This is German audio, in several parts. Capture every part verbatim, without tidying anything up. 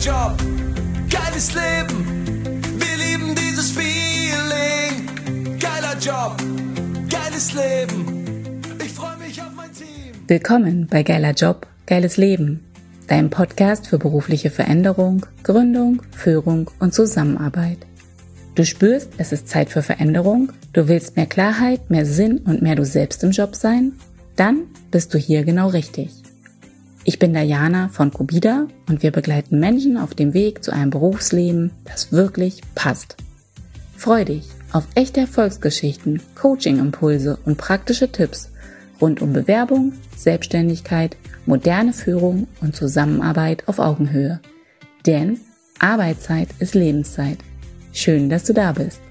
Job, geiles Leben, wir lieben dieses Feeling. Geiler Job, geiles Leben, ich freue mich auf mein Team. Willkommen bei Geiler Job, geiles Leben, deinem Podcast für berufliche Veränderung, Gründung, Führung und Zusammenarbeit. Du spürst, es ist Zeit für Veränderung, du willst mehr Klarheit, mehr Sinn und mehr du selbst im Job sein? Dann bist du hier genau richtig. Ich bin Diana von Cubida und wir begleiten Menschen auf dem Weg zu einem Berufsleben, das wirklich passt. Freu dich auf echte Erfolgsgeschichten, Coaching-Impulse und praktische Tipps rund um Bewerbung, Selbstständigkeit, moderne Führung und Zusammenarbeit auf Augenhöhe. Denn Arbeitszeit ist Lebenszeit. Schön, dass du da bist.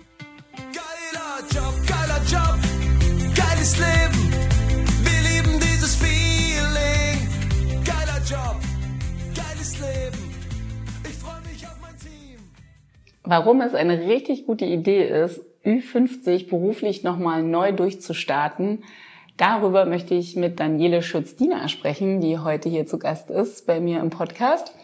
Geiler Job, geiler Job, geiles Leben, wir lieben dieses Feeling. Geiler Job, geiles Leben, ich freue mich auf mein Team. Warum es eine richtig gute Idee ist, Ü fünfzig beruflich nochmal neu durchzustarten, darüber möchte ich mit Daniele Schütz-Diener sprechen, die heute hier zu Gast ist bei mir im Podcast.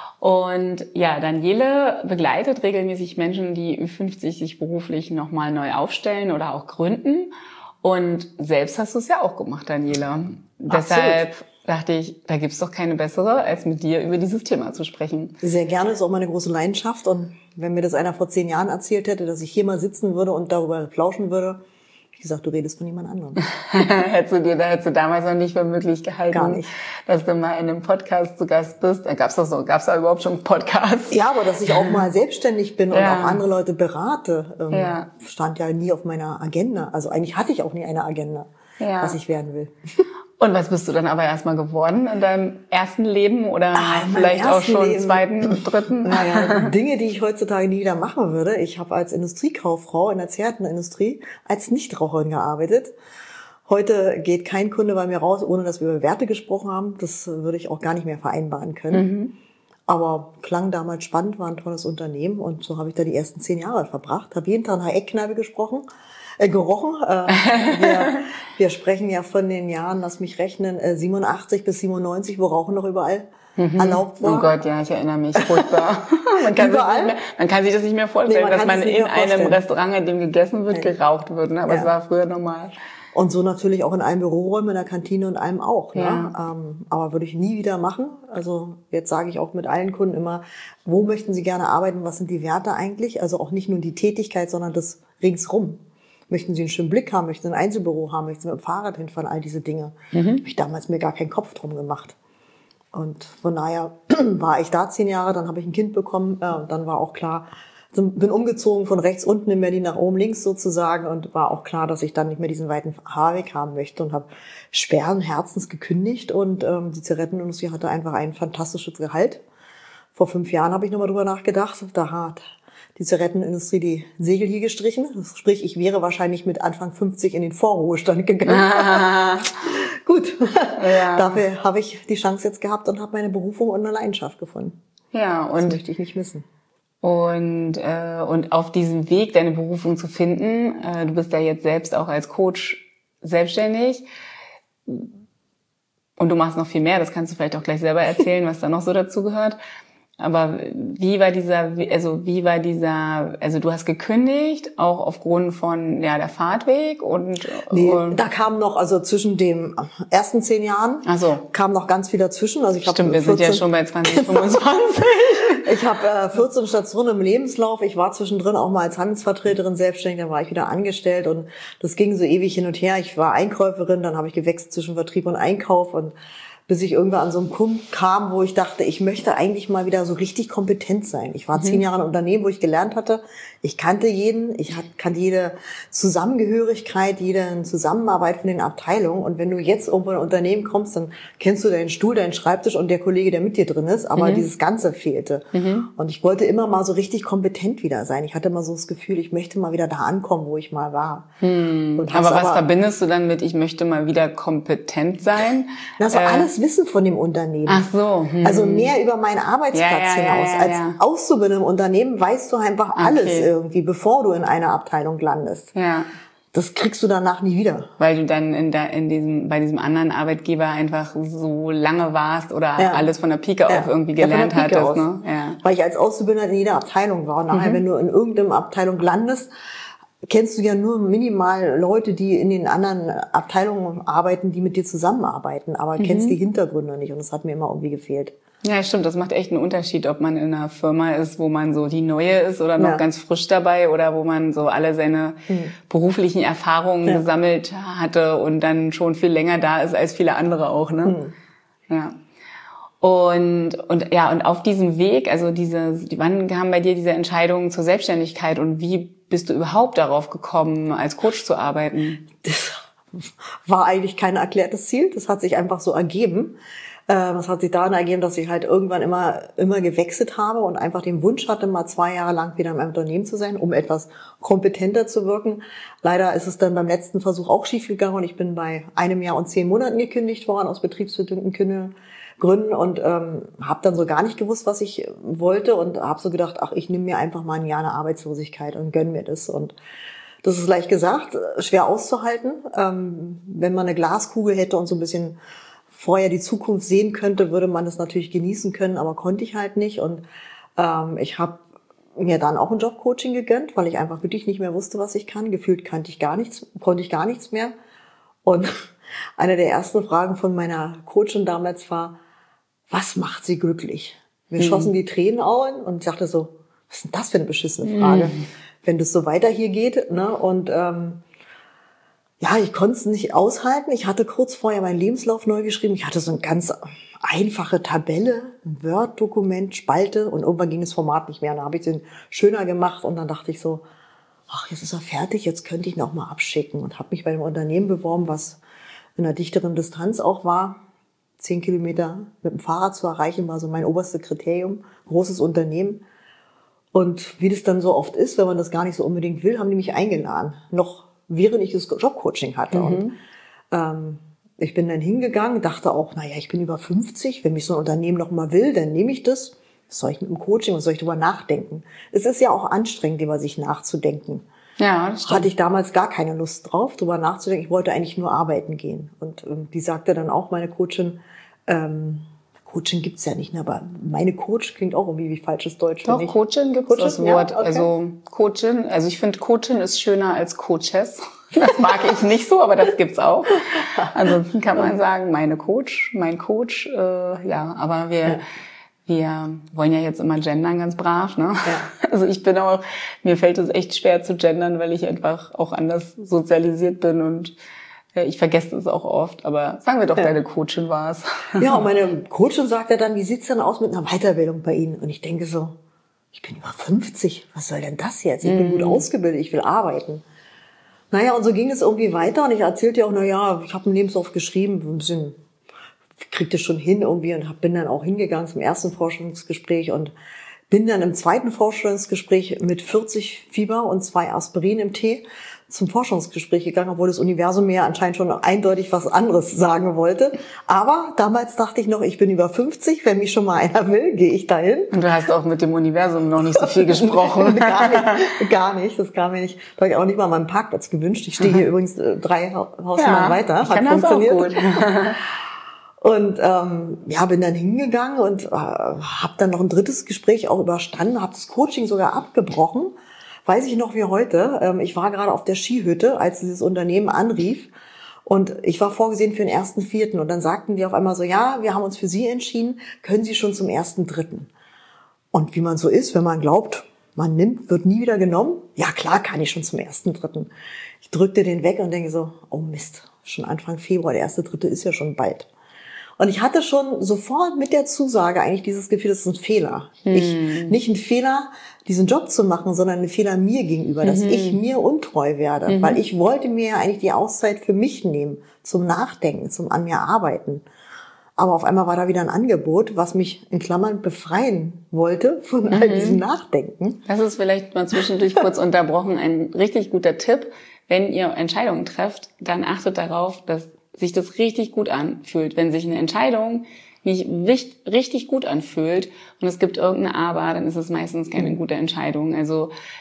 Und ja, Daniele begleitet regelmäßig Menschen, die Ü fünfzig sich beruflich nochmal neu aufstellen oder auch gründen. Und selbst hast du es ja auch gemacht, Daniele. Deshalb dachte ich, da gibt's doch keine bessere, als mit dir über dieses Thema zu sprechen. Sehr gerne, ist auch meine große Leidenschaft. Und wenn mir das einer vor zehn Jahren erzählt hätte, dass ich hier mal sitzen würde und darüber plauschen würde, ich gesagt, du redest von jemand anderem. hättest du dir, da hättest du damals noch nicht für möglich gehalten, Gar nicht. Dass du mal in einem Podcast zu Gast bist. Da gab's doch so, gab's da überhaupt schon einen Podcast? Ja, aber dass ich auch mal selbstständig bin und Ja. auch andere Leute berate, ähm, Ja. stand ja nie auf meiner Agenda. Also eigentlich hatte ich auch nie eine Agenda, Ja. was ich werden will. Und was bist du dann aber erstmal geworden in deinem ersten Leben oder Ah, in meinem vielleicht auch ersten schon Leben. zweiten und dritten? Naja, Dinge, die ich heutzutage nie wieder machen würde. Ich habe als Industriekauffrau in der Zigarettenindustrie als Nichtraucherin gearbeitet. Heute geht kein Kunde bei mir raus, ohne dass wir über Werte gesprochen haben. Das würde ich auch gar nicht mehr vereinbaren können. Mhm. Aber klang damals spannend, war ein tolles Unternehmen und so habe ich da die ersten zehn Jahre verbracht. Habe jeden Tag nach Eckkneipe gesprochen. Äh, gerochen. Äh, wir, wir sprechen ja von den Jahren, lass mich rechnen, äh, siebenundachtzig bis siebenundneunzig, wo Rauchen noch überall mhm. erlaubt war. Oh Gott, ja, ich erinnere mich. Furchtbar. man, kann sich nicht mehr, man kann sich das nicht mehr vorstellen, nee, man dass man in einem Restaurant, in dem gegessen wird, nee. geraucht wird. Ne? Aber ja. es war früher normal. Und so natürlich auch in allen Büroräumen, in der Kantine und allem auch. Ja. Ne? Ähm, aber würde ich nie wieder machen. Also jetzt sage ich auch mit allen Kunden immer, wo möchten Sie gerne arbeiten, was sind die Werte eigentlich? Also auch nicht nur die Tätigkeit, sondern das ringsrum. Möchten Sie einen schönen Blick haben, möchten Sie ein Einzelbüro haben, möchten Sie mit dem Fahrrad hinfahren, all diese Dinge. Mhm. Habe ich damals mir gar keinen Kopf drum gemacht. Und von daher war ich da zehn Jahre, dann habe ich ein Kind bekommen, äh, und dann war auch klar, bin umgezogen von rechts unten in Berlin nach oben links sozusagen und war auch klar, dass ich dann nicht mehr diesen weiten Haarweg haben möchte und habe schweren Herzens gekündigt und ähm, die Zigarettenindustrie hatte einfach ein fantastisches Gehalt. Vor fünf Jahren habe ich nochmal drüber nachgedacht, da hat die Zigarettenindustrie die Segel hier gestrichen. Sprich, ich wäre wahrscheinlich mit Anfang fünfzig in den Vorruhestand gegangen. Ah. Gut, ja. Dafür habe ich die Chance jetzt gehabt und habe meine Berufung und eine Leidenschaft gefunden. Ja, und das möchte ich nicht missen. Und äh, und auf diesem Weg, deine Berufung zu finden, äh, du bist ja jetzt selbst auch als Coach selbstständig und du machst noch viel mehr. Das kannst du vielleicht auch gleich selber erzählen, was da noch so dazu gehört. Aber wie war dieser, also wie war dieser, also du hast gekündigt, auch aufgrund von, ja, der Fahrtweg und... Nee, und da kam noch, also zwischen den ersten zehn Jahren Ach so. kam noch ganz viel dazwischen. Also ich Stimmt, wir vierzehn, sind ja schon bei zwanzig fünfundzwanzig. Ich habe äh, vierzehn Stationen im Lebenslauf. Ich war zwischendrin auch mal als Handelsvertreterin selbstständig, dann war ich wieder angestellt und das ging so ewig hin und her. Ich war Einkäuferin, dann habe ich gewechselt zwischen Vertrieb und Einkauf und bis ich irgendwann an so einen Punkt kam, wo ich dachte, ich möchte eigentlich mal wieder so richtig kompetent sein. Ich war mhm. zehn Jahre in einem Unternehmen, wo ich gelernt hatte, ich kannte jeden, ich kannte jede Zusammengehörigkeit, jede Zusammenarbeit von den Abteilungen. Und wenn du jetzt irgendwo in ein Unternehmen kommst, dann kennst du deinen Stuhl, deinen Schreibtisch und der Kollege, der mit dir drin ist. Aber mhm. dieses Ganze fehlte. Mhm. Und ich wollte immer mal so richtig kompetent wieder sein. Ich hatte immer so das Gefühl, ich möchte mal wieder da ankommen, wo ich mal war. Mhm. Und aber was aber, verbindest du dann mit, ich möchte mal wieder kompetent sein? Also äh, alles Wissen von dem Unternehmen. Ach so. Hm. Also mehr über meinen Arbeitsplatz ja, ja, hinaus. Ja, ja, Als ja. Auszubildender im Unternehmen weißt du einfach alles okay. irgendwie, bevor du in einer Abteilung landest. Ja. das kriegst du danach nie wieder. Weil du dann in, der, in diesem, bei diesem anderen Arbeitgeber einfach so lange warst oder ja. alles von der Pike ja. auf irgendwie gelernt ja, hattest. Ne? Ja. Weil ich als Auszubildender in jeder Abteilung war. Und nachher, mhm. wenn du in irgendeiner Abteilung landest, kennst du ja nur minimal Leute, die in den anderen Abteilungen arbeiten, die mit dir zusammenarbeiten. Aber mhm. kennst die Hintergründe nicht. Und das hat mir immer irgendwie gefehlt. Ja, stimmt. Das macht echt einen Unterschied, ob man in einer Firma ist, wo man so die Neue ist oder noch ja. ganz frisch dabei oder wo man so alle seine mhm. beruflichen Erfahrungen ja. gesammelt hatte und dann schon viel länger da ist als viele andere auch, ne? Mhm. Ja. Und, und, ja, und auf diesem Weg, also diese, wann kam bei dir diese Entscheidung zur Selbstständigkeit und wie bist du überhaupt darauf gekommen, als Coach zu arbeiten? Das war eigentlich kein erklärtes Ziel. Das hat sich einfach so ergeben. Das hat sich daran ergeben, dass ich halt irgendwann immer immer gewechselt habe und einfach den Wunsch hatte, mal zwei Jahre lang wieder in einem Unternehmen zu sein, um etwas kompetenter zu wirken. Leider ist es dann beim letzten Versuch auch schief gegangen und ich bin bei einem Jahr und zehn Monaten gekündigt worden aus betriebsbedingten Gründen und ähm, habe dann so gar nicht gewusst, was ich wollte und habe so gedacht, ach, ich nehme mir einfach mal ein Jahr eine Arbeitslosigkeit und gönn mir das. Und das ist leicht gesagt, schwer auszuhalten. Ähm, wenn man eine Glaskugel hätte und so ein bisschen vorher die Zukunft sehen könnte, würde man das natürlich genießen können, aber konnte ich halt nicht. Und ähm, ich habe mir dann auch ein Jobcoaching gegönnt, weil ich einfach wirklich nicht mehr wusste, was ich kann. Gefühlt kannte ich gar nichts, konnte ich gar nichts mehr. Und eine der ersten Fragen von meiner Coachin damals war, was macht sie glücklich? Mir mhm. schossen die Tränen an und ich dachte so, was ist denn das für eine beschissene Frage? Mhm. Wenn das so weiter hier geht, ne? Und ähm, ja, ich konnte es nicht aushalten. Ich hatte kurz vorher meinen Lebenslauf neu geschrieben. Ich hatte so eine ganz einfache Tabelle, ein Word-Dokument, Spalte und irgendwann ging das Format nicht mehr. Und dann habe ich den schöner gemacht und dann dachte ich so, ach, jetzt ist er fertig, jetzt könnte ich ihn auch mal abschicken. Und habe mich bei einem Unternehmen beworben, was in einer dichteren Distanz auch war. Zehn Kilometer mit dem Fahrrad zu erreichen war so mein oberstes Kriterium. Großes Unternehmen. Und wie das dann so oft ist, wenn man das gar nicht so unbedingt will, haben die mich eingeladen. Noch während ich das Jobcoaching hatte. Mhm. Und ähm, ich bin dann hingegangen, dachte auch, naja, ich bin über fünfzig, wenn mich so ein Unternehmen noch mal will, dann nehme ich das. Was soll ich mit dem Coaching, was soll ich drüber nachdenken? Es ist ja auch anstrengend, über sich nachzudenken. Ja, das stimmt. Hatte ich damals gar keine Lust drauf, drüber nachzudenken. Ich wollte eigentlich nur arbeiten gehen. Und ähm, die sagte dann auch, meine Coachin, ähm, Coaching gibt's ja nicht, ne? Aber meine Coach klingt auch irgendwie wie falsches Deutsch. Doch, Coachin gibt's Coachin? Das Wort. Ja, okay. Also Coachin, also ich finde Coachin ist schöner als Coaches. Das mag ich nicht so, aber das gibt's auch. Ansonsten kann man sagen, meine Coach, mein Coach, äh, ja, aber wir... Ja. Wir wollen ja jetzt immer gendern, ganz brav, ne? Ja. Also ich bin auch, mir fällt es echt schwer zu gendern, weil ich einfach auch anders sozialisiert bin und äh, ich vergesse es auch oft, aber sagen wir doch, ja. Deine Coachin war es. Ja, und meine Coachin sagt ja dann, wie sieht's denn aus mit einer Weiterbildung bei Ihnen? Und ich denke so, ich bin über fünfzig, was soll denn das jetzt? Ich bin mm. gut ausgebildet, ich will arbeiten. Naja, und so ging es irgendwie weiter und ich erzählte ja auch, na ja, ich habe einen Lebenslauf geschrieben, ein bisschen... kriegte schon hin irgendwie und hab, bin dann auch hingegangen zum ersten Forschungsgespräch und bin dann im zweiten Forschungsgespräch mit vierzig Fieber und zwei Aspirin im Tee zum Forschungsgespräch gegangen, obwohl das Universum mir anscheinend schon eindeutig was anderes sagen wollte. Aber damals dachte ich noch, ich bin über fünfzig, wenn mich schon mal einer will, gehe ich dahin. Und du hast auch mit dem Universum noch nicht so viel gesprochen. gar nicht, gar nicht, das kam mir nicht. Da habe ich auch nicht mal meinen Parkplatz gewünscht. Ich stehe hier übrigens äh, drei Hausnummern ja, weiter. Ich Hat funktioniert. Das auch gut. Und ähm, ja, bin dann hingegangen und äh, habe dann noch ein drittes Gespräch auch überstanden, habe das Coaching sogar abgebrochen. Weiß ich noch wie heute. Ähm, ich war gerade auf der Skihütte, als dieses Unternehmen anrief. Und ich war vorgesehen für den ersten Vierten. Und dann sagten die auf einmal so, ja, wir haben uns für Sie entschieden, können Sie schon zum ersten Dritten. Und wie man so ist, wenn man glaubt, man nimmt, wird nie wieder genommen. Ja, klar kann ich schon zum ersten Dritten. Ich drückte den weg und denke so, oh Mist, schon Anfang Februar, der erste Dritte ist ja schon bald. Und ich hatte schon sofort mit der Zusage eigentlich dieses Gefühl, das ist ein Fehler. Hm. Ich, nicht ein Fehler, diesen Job zu machen, sondern ein Fehler mir gegenüber, dass mhm. ich mir untreu werde. Mhm. Weil ich wollte mir ja eigentlich die Auszeit für mich nehmen, zum Nachdenken, zum an mir arbeiten. Aber auf einmal war da wieder ein Angebot, was mich in Klammern befreien wollte von all mhm. diesem Nachdenken. Das ist vielleicht mal zwischendurch kurz unterbrochen ein richtig guter Tipp. Wenn ihr Entscheidungen trefft, dann achtet darauf, dass sich das richtig gut anfühlt. Wenn sich eine Entscheidung nicht richtig gut anfühlt und es gibt irgendeine Aber, dann ist es meistens keine gute Entscheidung. Also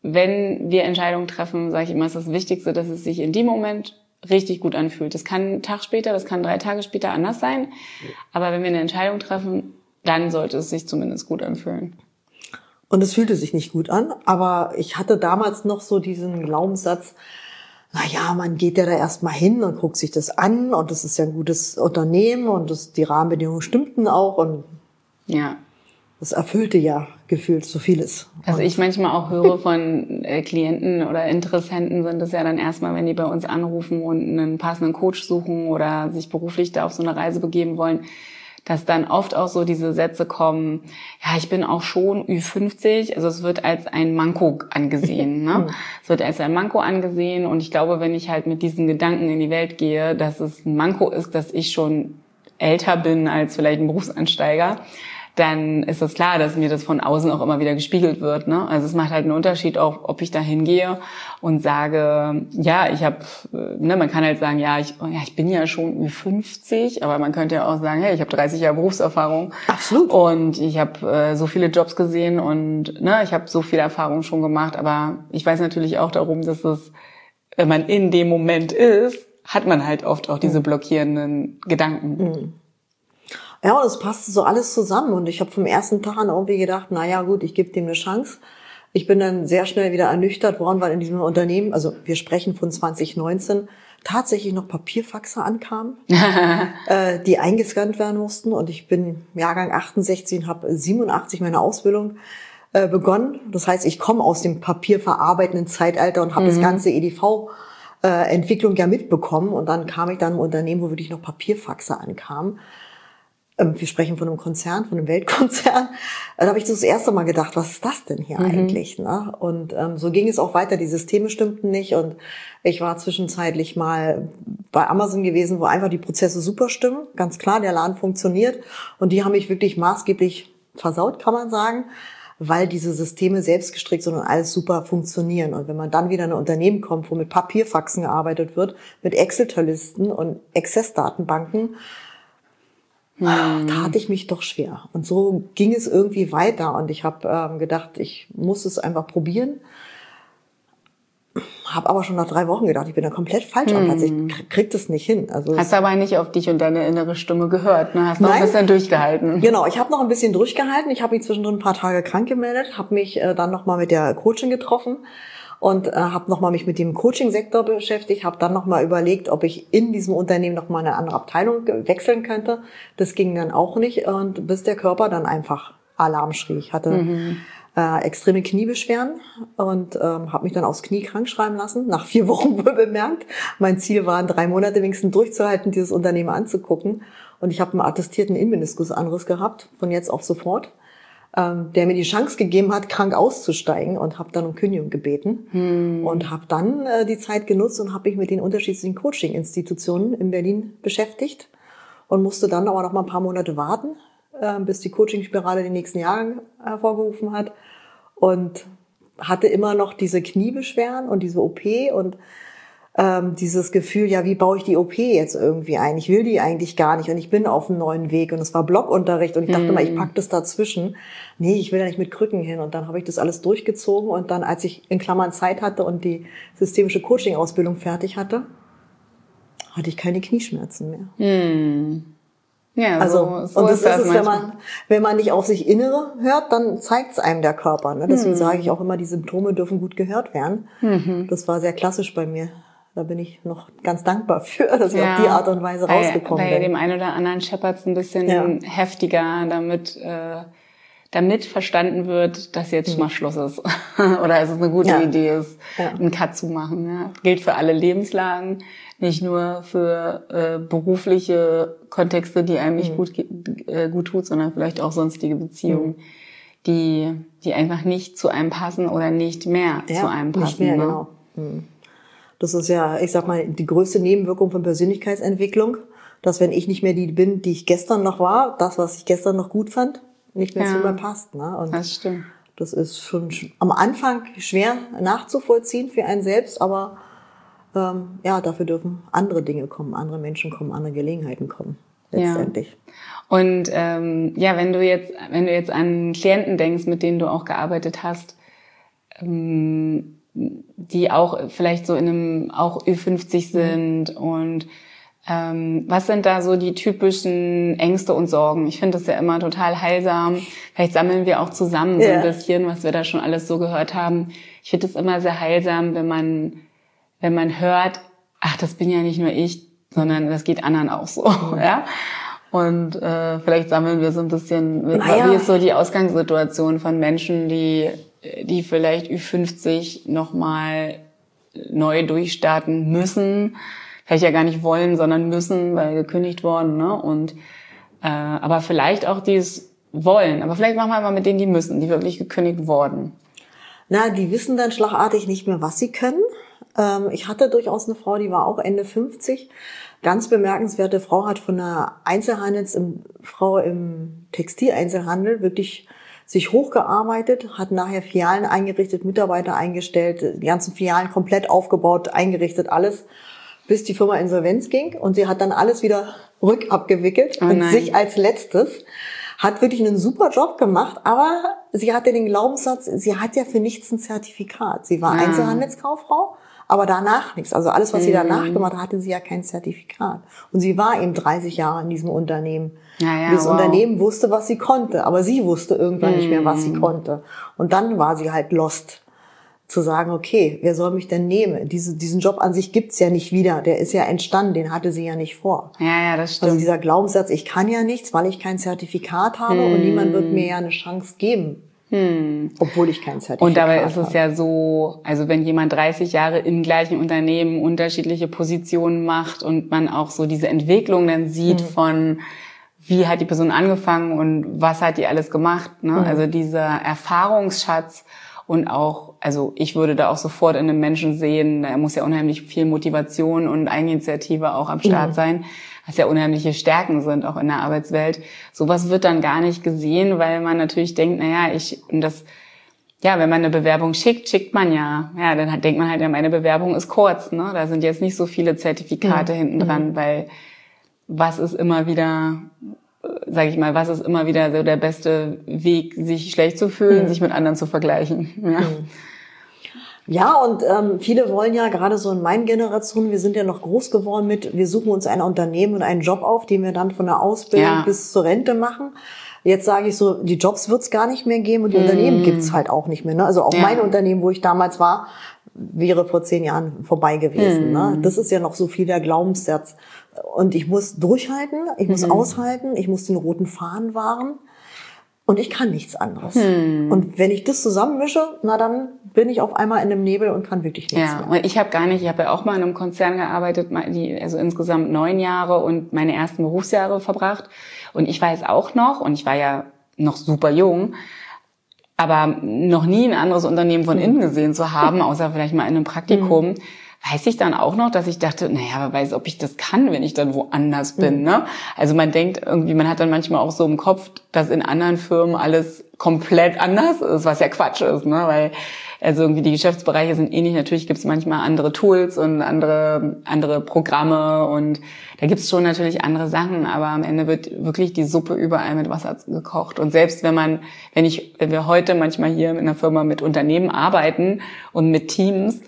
wenn wir Entscheidungen treffen, sage ich immer, ist das Wichtigste, dass es sich in dem Moment richtig gut anfühlt. Das kann einen Tag später, das kann drei Tage später anders sein. Aber wenn wir eine Entscheidung treffen, dann sollte es sich zumindest gut anfühlen. Und es fühlte sich nicht gut an, aber ich hatte damals noch so diesen Glaubenssatz, na ja, man geht ja da erstmal hin und guckt sich das an und das ist ja ein gutes Unternehmen und das, die Rahmenbedingungen stimmten auch und ja. Das erfüllte ja gefühlt so vieles. Also ich manchmal auch höre von äh, Klienten oder Interessenten sind es ja dann erstmal, wenn die bei uns anrufen und einen passenden Coach suchen oder sich beruflich da auf so eine Reise begeben wollen, dass dann oft auch so diese Sätze kommen, ja, ich bin auch schon Ü fünfzig, also es wird als ein Manko angesehen, ne? Es wird als ein Manko angesehen und ich glaube, wenn ich halt mit diesen Gedanken in die Welt gehe, dass es ein Manko ist, dass ich schon älter bin als vielleicht ein Berufsansteiger, dann ist es klar, dass mir das von außen auch immer wieder gespiegelt wird, ne? Also es macht halt einen Unterschied auch, ob ich da hingehe und sage, ja, ich habe, ne, man kann halt sagen, ja, ich, ja, ich bin ja schon Ü fünfzig, aber man könnte ja auch sagen, hey, ich habe dreißig Jahre Berufserfahrung. Absolut. Und ich habe äh, so viele Jobs gesehen und ne, ich habe so viel Erfahrung schon gemacht, aber ich weiß natürlich auch darum, dass es, wenn man in dem Moment ist, hat man halt oft auch diese blockierenden Gedanken. Mhm. Ja, und es passte so alles zusammen und ich habe vom ersten Tag an irgendwie gedacht, na ja, gut, ich gebe dem eine Chance. Ich bin dann sehr schnell wieder ernüchtert worden, weil in diesem Unternehmen, also wir sprechen von zwanzig neunzehn, tatsächlich noch Papierfaxe ankamen, äh, die eingescannt werden mussten und ich bin Jahrgang achtundsechzig und habe siebenundachtzig meine Ausbildung äh, begonnen. Das heißt, ich komme aus dem papierverarbeitenden Zeitalter und habe mhm. das ganze E D V-Entwicklung ja mitbekommen und dann kam ich dann im Unternehmen, wo wirklich noch Papierfaxe ankamen. Wir sprechen von einem Konzern, von einem Weltkonzern. Da habe ich das erste Mal gedacht, was ist das denn hier mhm. eigentlich? Ne? Und ähm, so ging es auch weiter. Die Systeme stimmten nicht. Und ich war zwischenzeitlich mal bei Amazon gewesen, wo einfach die Prozesse super stimmen. Ganz klar, der Laden funktioniert. Und die haben mich wirklich maßgeblich versaut, kann man sagen, weil diese Systeme selbst gestrickt sind und alles super funktionieren. Und wenn man dann wieder in ein Unternehmen kommt, wo mit Papierfaxen gearbeitet wird, mit Excel-Listen und Access-Datenbanken, Hm. da hatte ich mich doch schwer. Und so ging es irgendwie weiter. Und ich habe ähm, gedacht, ich muss es einfach probieren. Habe aber schon nach drei Wochen gedacht, ich bin da komplett falsch am Platz. Ich krieg das nicht hin. Also hast aber nicht auf dich und deine innere Stimme gehört, ne? Hast noch Nein. ein bisschen durchgehalten. Genau, ich habe noch ein bisschen durchgehalten. Ich habe mich zwischendrin ein paar Tage krank gemeldet, habe mich äh, dann nochmal mit der Coachin getroffen. Und äh, habe nochmal mich mit dem Coaching-Sektor beschäftigt, habe dann nochmal überlegt, ob ich in diesem Unternehmen nochmal eine andere Abteilung wechseln könnte. Das ging dann auch nicht und bis der Körper dann einfach Alarm schrie. Ich hatte mhm. äh, extreme Kniebeschwerden und ähm, habe mich dann aufs Knie krank schreiben lassen. Nach vier Wochen wohl bemerkt. Mein Ziel war, in drei Monate wenigstens durchzuhalten, dieses Unternehmen anzugucken. Und ich habe einen attestierten Innenmeniskusanriss gehabt, von jetzt auf sofort. Der mir die Chance gegeben hat, krank auszusteigen und habe dann um Kündigung gebeten hm. und habe dann äh, die Zeit genutzt und habe mich mit den unterschiedlichen Coaching-Institutionen in Berlin beschäftigt und musste dann aber noch mal ein paar Monate warten, äh, bis die Coaching-Spirale den nächsten Jahren hervorgerufen hat und hatte immer noch diese Kniebeschwerden und diese O P und ähm, dieses Gefühl, ja, wie baue ich die O P jetzt irgendwie ein? Ich will die eigentlich gar nicht und ich bin auf einem neuen Weg und es war Blockunterricht und ich dachte mm. mal, ich pack das dazwischen. Nee, ich will ja nicht mit Krücken hin und dann habe ich das alles durchgezogen und dann, als ich in Klammern Zeit hatte und die systemische Coaching-Ausbildung fertig hatte, hatte ich keine Knieschmerzen mehr. Mm. Ja, also, so, so und das ist das ist es, wenn man, wenn man nicht auf sich Innere hört, dann zeigt es einem der Körper. Ne? Deswegen mm. sage ich auch immer, die Symptome dürfen gut gehört werden. Mm-hmm. Das war sehr klassisch bei mir. Da bin ich noch ganz dankbar für, dass ich ja, auf die Art und Weise rausgekommen bei, bin. Bei dem einen oder anderen scheppert's ein bisschen ja. heftiger, damit äh, damit verstanden wird, dass jetzt mhm. mal Schluss ist. Oder es ist eine gute ja. Idee ist, ja. einen Cut zu machen. Ja. Gilt für alle Lebenslagen, nicht nur für äh, berufliche Kontexte, die einem nicht mhm. gut äh, gut tut, sondern vielleicht auch sonstige Beziehungen, mhm. die die einfach nicht zu einem passen oder nicht mehr ja, zu einem passen. Nicht mehr, ne? genau. Mhm. Das ist ja, ich sag mal, die größte Nebenwirkung von Persönlichkeitsentwicklung, dass wenn ich nicht mehr die bin, die ich gestern noch war, das, was ich gestern noch gut fand, nicht mehr ja, zu mir passt. Ne? Und das stimmt. Das ist schon am Anfang schwer nachzuvollziehen für einen selbst, aber ähm, ja, dafür dürfen andere Dinge kommen, andere Menschen kommen, andere Gelegenheiten kommen, letztendlich. Ja. Und ähm, ja, wenn du jetzt, wenn du jetzt an Klienten denkst, mit denen du auch gearbeitet hast, ähm, die auch vielleicht so in einem, auch Ü fünfzig sind mhm. und ähm, was sind da so die typischen Ängste und Sorgen? Ich finde das ja immer total heilsam. Vielleicht sammeln wir auch zusammen so yeah. ein bisschen, was wir da schon alles so gehört haben. Ich finde es immer sehr heilsam, wenn man, wenn man hört, ach, das bin ja nicht nur ich, sondern das geht anderen auch so, mhm. ja. Und äh, vielleicht sammeln wir so ein bisschen, naja. wie ist so die Ausgangssituation von Menschen, die, die vielleicht Ü fünfzig nochmal neu durchstarten müssen. Vielleicht ja gar nicht wollen, sondern müssen, weil gekündigt worden, ne? Und äh, aber vielleicht auch die es wollen. Aber vielleicht machen wir mal mit denen, die müssen, die wirklich gekündigt wurden. Na, die wissen dann schlagartig nicht mehr, was sie können. Ähm, ich hatte durchaus eine Frau, die war auch Ende fünfzig. Ganz bemerkenswerte Frau, hat von einer Einzelhandels Frau im Textileinzelhandel wirklich sich hochgearbeitet, hat nachher Filialen eingerichtet, Mitarbeiter eingestellt, die ganzen Filialen komplett aufgebaut, eingerichtet, alles, bis die Firma Insolvenz ging. Und sie hat dann alles wieder rückabgewickelt oh und sich als letztes, hat wirklich einen super Job gemacht, aber sie hatte den Glaubenssatz, sie hat ja für nichts ein Zertifikat. Sie war ja. Einzelhandelskauffrau, aber danach nichts. Also alles, was mhm. sie danach gemacht hat, hatte sie ja kein Zertifikat. Und sie war eben dreißig Jahre in diesem Unternehmen. Ja, ja, das wow. Unternehmen wusste, was sie konnte, aber sie wusste irgendwann mhm. nicht mehr, was sie konnte. Und dann war sie halt lost. Zu sagen, okay, wer soll mich denn nehmen? Diese, diesen Job an sich gibt's ja nicht wieder. Der ist ja entstanden, den hatte sie ja nicht vor. Ja, ja, das stimmt. Also dieser Glaubenssatz, ich kann ja nichts, weil ich kein Zertifikat habe hm. und niemand wird mir ja eine Chance geben. Hm. Obwohl ich kein Zertifikat habe. Und dabei ist es ja so, also wenn jemand dreißig Jahre im gleichen Unternehmen unterschiedliche Positionen macht und man auch so diese Entwicklung dann sieht hm. von, wie hat die Person angefangen und was hat die alles gemacht, ne? Hm. Also dieser Erfahrungsschatz. Und auch, also ich würde da auch sofort in einem Menschen sehen, da muss ja unheimlich viel Motivation und Eigeninitiative auch am Start mhm. sein, was ja unheimliche Stärken sind, auch in der Arbeitswelt. Sowas wird dann gar nicht gesehen, weil man natürlich denkt, naja, ich, das, ja, wenn man eine Bewerbung schickt, schickt man ja, ja, dann hat, denkt man halt, ja, meine Bewerbung ist kurz, ne, da sind jetzt nicht so viele Zertifikate mhm. hinten dran, mhm. weil was ist immer wieder, sage ich mal, was ist immer wieder so der beste Weg, sich schlecht zu fühlen, mhm. sich mit anderen zu vergleichen. Ja, mhm. ja und ähm, viele wollen ja, gerade so in meinen Generationen, wir sind ja noch groß geworden mit, wir suchen uns ein Unternehmen und einen Job auf, den wir dann von der Ausbildung ja. bis zur Rente machen. Jetzt sage ich so, die Jobs wird's gar nicht mehr geben und die mhm. Unternehmen gibt's halt auch nicht mehr. Ne? Also auch ja. mein Unternehmen, wo ich damals war, wäre vor zehn Jahren vorbei gewesen. Mhm. Ne? Das ist ja noch so viel der Glaubenssatz. Und ich muss durchhalten, ich muss mhm. aushalten, ich muss den roten Faden wahren und ich kann nichts anderes. Mhm. Und wenn ich das zusammenmische, na dann bin ich auf einmal in einem Nebel und kann wirklich nichts ja, mehr. Und ich habe gar nicht, ich habe ja auch mal in einem Konzern gearbeitet, also insgesamt neun Jahre und meine ersten Berufsjahre verbracht. Und ich weiß auch noch, und ich war ja noch super jung, aber noch nie ein anderes Unternehmen von innen gesehen zu haben, außer vielleicht mal in einem Praktikum, mhm. weiß ich dann auch noch, dass ich dachte, naja, wer weiß, ob ich das kann, wenn ich dann woanders bin, mhm. ne? Also man denkt irgendwie, man hat dann manchmal auch so im Kopf, dass in anderen Firmen alles komplett anders ist, was ja Quatsch ist, ne? Weil also irgendwie die Geschäftsbereiche sind ähnlich. Natürlich gibt es manchmal andere Tools und andere andere Programme und da gibt es schon natürlich andere Sachen, aber am Ende wird wirklich die Suppe überall mit Wasser gekocht. Und selbst wenn man, wenn ich, wenn wir heute manchmal hier in einer Firma mit Unternehmen arbeiten und mit Teams,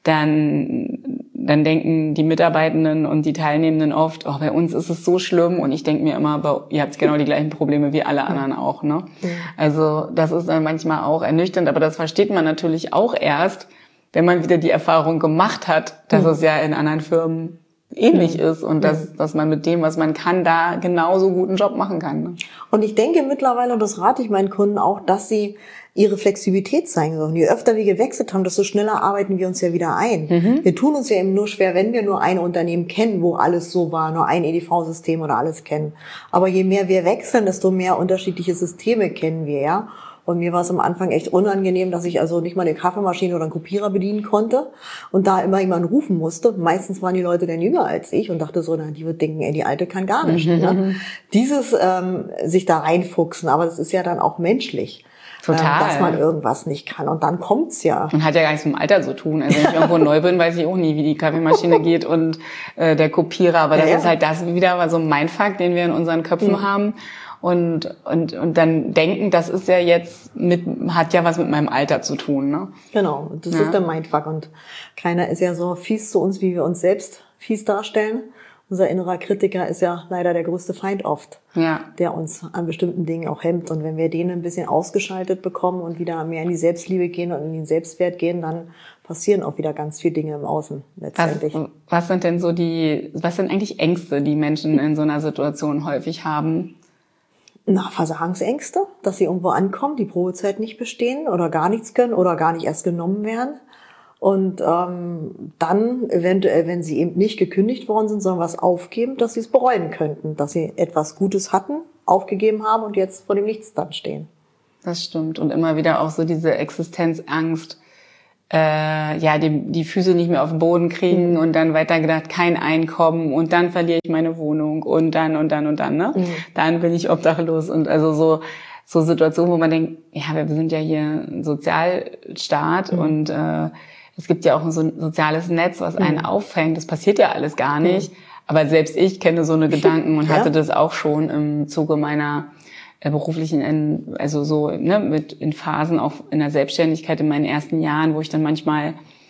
dann dann denken die Mitarbeitenden und die Teilnehmenden oft, oh, bei uns ist es so schlimm. Und ich denke mir immer, ihr habt genau die gleichen Probleme wie alle anderen auch, ne? Ja. Also das ist dann manchmal auch ernüchternd, aber das versteht man natürlich auch erst, wenn man wieder die Erfahrung gemacht hat, dass mhm. es ja in anderen Firmen ähnlich mhm. ist und dass, mhm. dass man mit dem, was man kann, da genauso guten Job machen kann. Ne? Und ich denke mittlerweile, und das rate ich meinen Kunden auch, dass sie ihre Flexibilität zeigen sollen. Je öfter wir gewechselt haben, desto schneller arbeiten wir uns ja wieder ein. Mhm. Wir tun uns ja eben nur schwer, wenn wir nur ein Unternehmen kennen, wo alles so war, nur ein E D V-System oder alles kennen. Aber je mehr wir wechseln, desto mehr unterschiedliche Systeme kennen wir, ja. Und mir war es am Anfang echt unangenehm, dass ich also nicht mal eine Kaffeemaschine oder einen Kopierer bedienen konnte und da immer jemanden rufen musste. Meistens waren die Leute dann jünger als ich und dachte so, na, die wird denken, ey, die Alte kann gar nicht. Mhm. Ne? Dieses ähm, sich da reinfuchsen, aber das ist ja dann auch menschlich. Total. Dass man irgendwas nicht kann. Und dann kommt's ja. Und hat ja gar nichts mit dem Alter zu tun. Also wenn ich irgendwo neu bin, weiß ich auch nie, wie die Kaffeemaschine geht und äh, der Kopierer. Aber das ja, ja. ist halt das wieder so ein Mindfuck, den wir in unseren Köpfen mhm. haben. und und und dann denken, das ist ja jetzt mit hat ja was mit meinem Alter zu tun, ne? Genau, das Ja. ist der Mindfuck und keiner ist ja so fies zu uns, wie wir uns selbst fies darstellen. Unser innerer Kritiker ist ja leider der größte Feind oft, Ja. der uns an bestimmten Dingen auch hemmt. Und wenn wir den ein bisschen ausgeschaltet bekommen und wieder mehr in die Selbstliebe gehen und in den Selbstwert gehen, dann passieren auch wieder ganz viele Dinge im Außen letztendlich. Was, was sind denn so die, was sind eigentlich Ängste, die Menschen in so einer Situation häufig haben? Na, Versagensängste, dass sie irgendwo ankommen, die Probezeit nicht bestehen oder gar nichts können oder gar nicht erst genommen werden. Und ähm, dann eventuell, wenn sie eben nicht gekündigt worden sind, sondern was aufgeben, dass sie es bereuen könnten, dass sie etwas Gutes hatten, aufgegeben haben und jetzt vor dem Nichts dann stehen. Das stimmt. Und immer wieder auch so diese Existenzangst, äh, ja, die, die Füße nicht mehr auf den Boden kriegen mhm. und dann weiter gedacht, kein Einkommen und dann verliere ich meine Wohnung und dann und dann und dann, ne? Mhm. Dann bin ich obdachlos und also so so Situationen, wo man denkt, ja, wir sind ja hier ein Sozialstaat mhm. und äh, es gibt ja auch so ein soziales Netz, was einen mhm. auffängt. Das passiert ja alles gar nicht. Mhm. Aber selbst ich kenne so eine Gedanken und ja. hatte das auch schon im Zuge meiner äh, beruflichen, also so ne, mit in Phasen auch in der Selbstständigkeit in meinen ersten Jahren, wo ich dann manchmal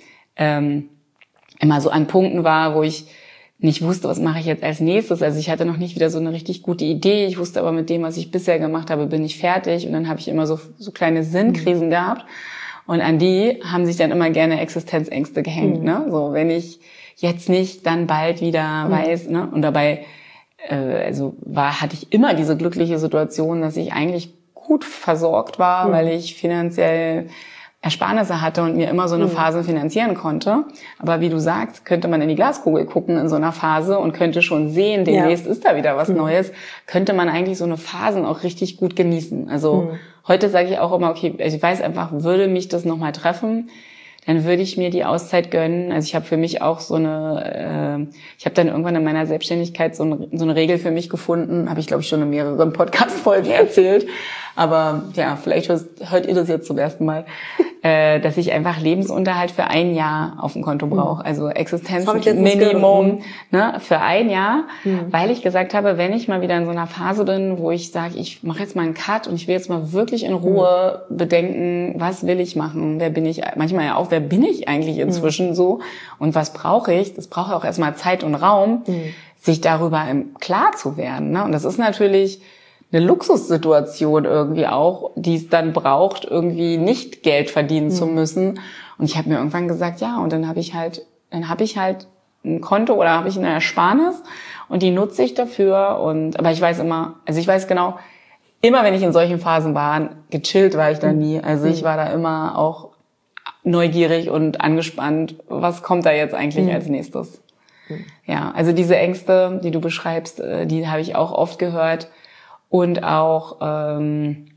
ähm, immer so an Punkten war, wo ich nicht wusste, was mache ich jetzt als nächstes. Also ich hatte noch nicht wieder so eine richtig gute Idee. Ich wusste aber, mit dem, was ich bisher gemacht habe, bin ich fertig. Und dann habe ich immer so so kleine Sinnkrisen mhm. gehabt. Und an die haben sich dann immer gerne Existenzängste gehängt, mhm. ne? So, wenn ich jetzt nicht, dann bald wieder mhm. weiß, ne? Und dabei, äh, also war, hatte ich immer diese glückliche Situation, dass ich eigentlich gut versorgt war, mhm. weil ich finanziell Ersparnisse hatte und mir immer so eine mhm. Phase finanzieren konnte. Aber wie du sagst, könnte man in die Glaskugel gucken in so einer Phase und könnte schon sehen, demnächst ja. ist da wieder was mhm. Neues, könnte man eigentlich so eine Phasen auch richtig gut genießen. Also mhm. heute sage ich auch immer, okay, ich weiß einfach, würde mich das nochmal treffen, dann würde ich mir die Auszeit gönnen. Also ich habe für mich auch so eine, äh, ich habe dann irgendwann in meiner Selbstständigkeit so eine, so eine Regel für mich gefunden, habe ich glaube ich schon in mehreren Podcast-Folgen erzählt, aber ja, vielleicht hört, hört ihr das jetzt zum ersten Mal, äh, dass ich einfach Lebensunterhalt für ein Jahr auf dem Konto brauche, also Existenzminimum ne, für ein Jahr, mhm. weil ich gesagt habe, wenn ich mal wieder in so einer Phase bin, wo ich sage, ich mache jetzt mal einen Cut und ich will jetzt mal wirklich in Ruhe mhm. bedenken, was will ich machen, wer bin ich, manchmal ja auch, wer bin ich eigentlich inzwischen mhm. so und was brauche ich, das braucht auch erstmal Zeit und Raum, mhm. sich darüber im klar zu werden. Ne? Und das ist natürlich eine Luxussituation irgendwie auch, die es dann braucht, irgendwie nicht Geld verdienen mhm. zu müssen. Und ich habe mir irgendwann gesagt, ja, und dann habe ich halt, dann habe ich halt ein Konto oder habe ich eine Ersparnis und die nutze ich dafür. Und aber ich weiß immer, also ich weiß genau, immer wenn ich in solchen Phasen war, gechillt war ich da nie. Also ich war da immer auch neugierig und angespannt. Was kommt da jetzt eigentlich mhm. als nächstes? Mhm. Ja, also diese Ängste, die du beschreibst, die habe ich auch oft gehört. Und auch, ähm,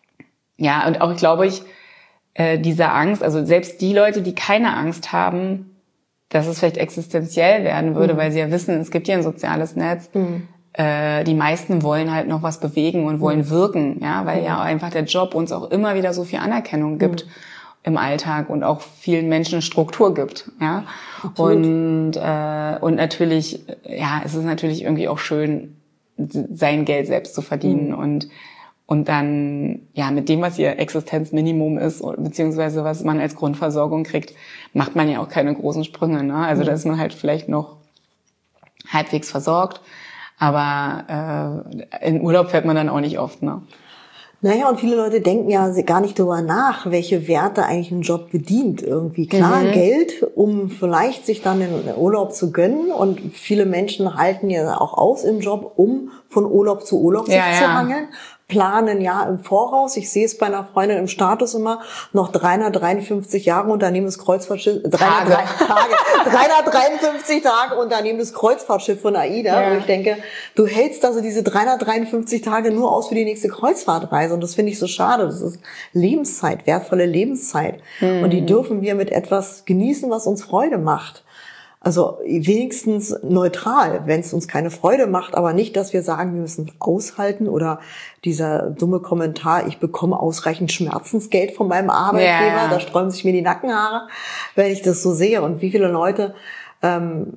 ja, und auch, glaube ich, äh, diese Angst, also selbst die Leute, die keine Angst haben, dass es vielleicht existenziell werden würde, mhm. weil sie ja wissen, es gibt ja ein soziales Netz, mhm. äh, die meisten wollen halt noch was bewegen und wollen mhm. wirken, ja, weil mhm. ja einfach der Job uns auch immer wieder so viel Anerkennung gibt mhm. im Alltag und auch vielen Menschen Struktur gibt, ja. Absolut. Und, äh, und natürlich, ja, es ist natürlich irgendwie auch schön, sein Geld selbst zu verdienen mhm. und und dann ja mit dem, was ihr Existenzminimum ist beziehungsweise was man als Grundversorgung kriegt, macht man ja auch keine großen Sprünge, ne? Also mhm. da ist man halt vielleicht noch halbwegs versorgt, aber äh, in Urlaub fährt man dann auch nicht oft, ne? Naja, und viele Leute denken ja gar nicht darüber nach, welche Werte eigentlich ein Job bedient. Irgendwie klar, mhm. Geld, um vielleicht sich dann den Urlaub zu gönnen. Und viele Menschen halten ja auch aus im Job, um von Urlaub zu Urlaub ja, sich zu ja. hangeln. Planen ja im Voraus. Ich sehe es bei einer Freundin im Status immer, noch dreihundertdreiundfünfzig Jahre Unternehmen des Kreuzfahrtschiffs, dreihundertdreiundfünfzig Tage Unternehmen des Kreuzfahrtschiff von AIDA. Ja. Und ich denke, du hältst also diese dreihundertdreiundfünfzig Tage nur aus für die nächste Kreuzfahrtreise. Und das finde ich so schade. Das ist Lebenszeit, wertvolle Lebenszeit. Mhm. Und die dürfen wir mit etwas genießen, was uns Freude macht. Also wenigstens neutral, wenn es uns keine Freude macht, aber nicht, dass wir sagen, wir müssen aushalten oder dieser dumme Kommentar, ich bekomme ausreichend Schmerzensgeld von meinem Arbeitgeber, ja. da sträuben sich mir die Nackenhaare, wenn ich das so sehe. Und wie viele Leute ähm,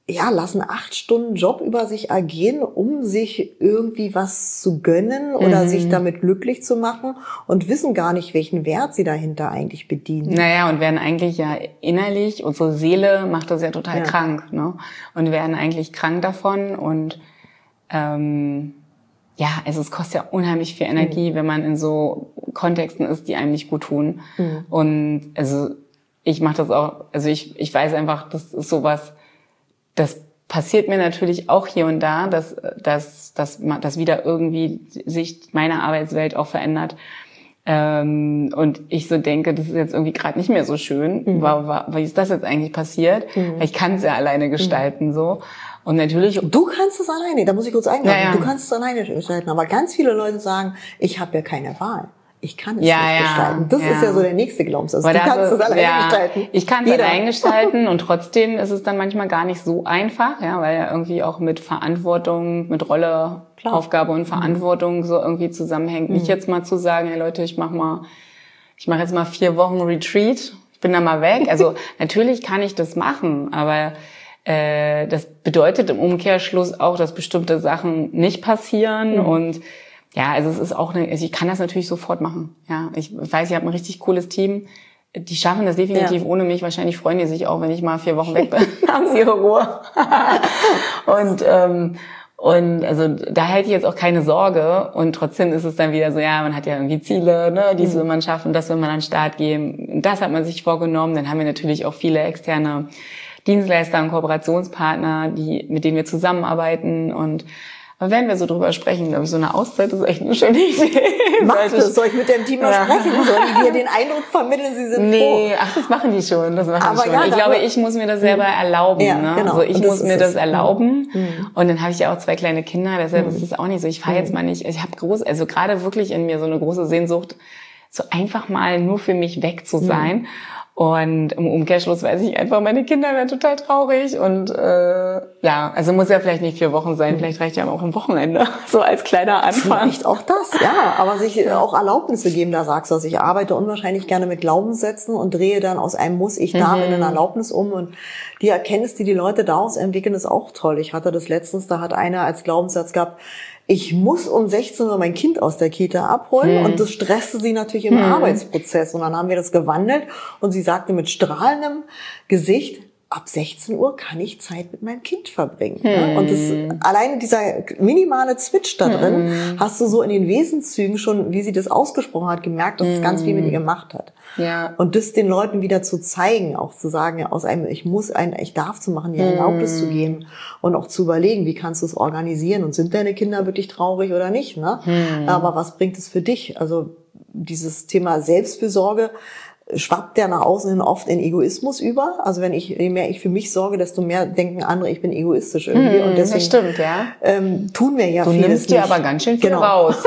ja, lassen acht Stunden Job über sich ergehen, um sich irgendwie was zu gönnen oder Mhm. sich damit glücklich zu machen und wissen gar nicht, welchen Wert sie dahinter eigentlich bedienen. Naja, und werden eigentlich ja innerlich, unsere Seele macht das ja total Ja. krank, ne? Und werden eigentlich krank davon und ähm, ja, also es kostet ja unheimlich viel Energie, Mhm. wenn man in so Kontexten ist, die einem nicht gut tun. Mhm. Und also ich mache das auch, also ich ich weiß einfach, das ist sowas, das passiert mir natürlich auch hier und da, dass dass dass man- dass wieder irgendwie sich meine Arbeitswelt auch verändert. Ähm, und ich so denke, das ist jetzt irgendwie gerade nicht mehr so schön. Mhm. Wa- wa- Wie ist das jetzt eigentlich passiert? Mhm. Weil ich kann es ja alleine gestalten, so. Und natürlich, Du kannst es alleine, da muss ich kurz eingreifen, Ja, ja. du kannst es alleine gestalten, aber ganz viele Leute sagen, ich habe ja keine Wahl. Ich kann es Ja, nicht ja, gestalten. Das ja. ist ja so der nächste Glaubenssatz. weil Du das kannst ist- es alleine ja, gestalten. ich kann es Jeder. allein gestalten und trotzdem ist es dann manchmal gar nicht so einfach, ja, weil ja irgendwie auch mit Verantwortung, mit Rolle, Klar. Aufgabe und Verantwortung so irgendwie zusammenhängt. Nicht jetzt mal zu sagen, hey Leute, ich mach mal, ich mache jetzt mal vier Wochen Retreat, ich bin da mal weg. Also natürlich kann ich das machen, aber äh, das bedeutet im Umkehrschluss auch, dass bestimmte Sachen nicht passieren Mhm. und ja, also es ist auch eine, also ich kann das natürlich sofort machen. Ja, ich weiß, ich habe ein richtig cooles Team. Die schaffen das definitiv Ja. ohne mich. Wahrscheinlich freuen die sich auch, wenn ich mal vier Wochen weg bin. Haben sie ihre Ruhe. und ähm, und also da hätte ich jetzt auch keine Sorge. Und trotzdem ist es dann wieder so, ja, man hat ja irgendwie Ziele, ne, dies will man schaffen, das will man an den Start geben. Das hat man sich vorgenommen. Dann haben wir natürlich auch viele externe Dienstleister und Kooperationspartner, die mit denen wir zusammenarbeiten und aber wenn wir so drüber sprechen, glaube ich, so eine Auszeit ist echt eine schöne Idee. Mach Sollte das, ich- soll ich mit dem Team mal Ja. sprechen? Soll ich dir den Eindruck vermitteln, sie sind Nee, ach, das machen die schon, das machen Aber die schon. ja, ich da- glaube, ich muss mir das selber erlauben, Ja, ne? genau. Also ich Und das muss ist mir es. das erlauben. Mhm. Und dann habe ich ja auch zwei kleine Kinder, deshalb Mhm. ist es auch nicht so, ich fahre jetzt mal nicht, ich habe groß, also gerade wirklich in mir so eine große Sehnsucht, so einfach mal nur für mich weg zu sein. Und im Umkehrschluss weiß ich einfach, meine Kinder werden total traurig und äh, ja, also muss ja vielleicht nicht vier Wochen sein, vielleicht reicht ja auch ein Wochenende, so als kleiner Anfang. Vielleicht auch das, ja. Aber sich auch Erlaubnisse geben, da sagst du, also ich arbeite unwahrscheinlich gerne mit Glaubenssätzen und drehe dann aus einem Muss, ich darf in ein Erlaubnis um. Und die Erkenntnis, die die Leute daraus entwickeln, ist auch toll. Ich hatte das letztens, da hat einer als Glaubenssatz gehabt, ich muss um sechzehn Uhr mein Kind aus der Kita abholen und das stresste sie natürlich im Arbeitsprozess. Und dann haben wir das gewandelt und sie sagte mit strahlendem Gesicht, ab sechzehn Uhr kann ich Zeit mit meinem Kind verbringen. Hm. Und das, alleine dieser minimale Switch da drin, hm. hast du so in den Wesenszügen schon, wie sie das ausgesprochen hat, gemerkt, dass es hm. ganz viel mit ihr gemacht hat. Ja. Und das den Leuten wieder zu zeigen, auch zu sagen, aus einem, ich muss ein, ich darf zu machen, die Erlaubnis hm. zu geben und auch zu überlegen, wie kannst du es organisieren und sind deine Kinder wirklich traurig oder nicht, ne? Hm. Aber was bringt es für dich? Also, dieses Thema Selbstfürsorge schwappt ja nach außen hin oft in Egoismus über. Also wenn ich, je mehr ich für mich sorge, desto mehr denken andere, ich bin egoistisch irgendwie. Mm, und deswegen das stimmt, ja. ähm, tun wir ja Du vieles nimmst dir nicht. aber ganz schön viel Genau. raus.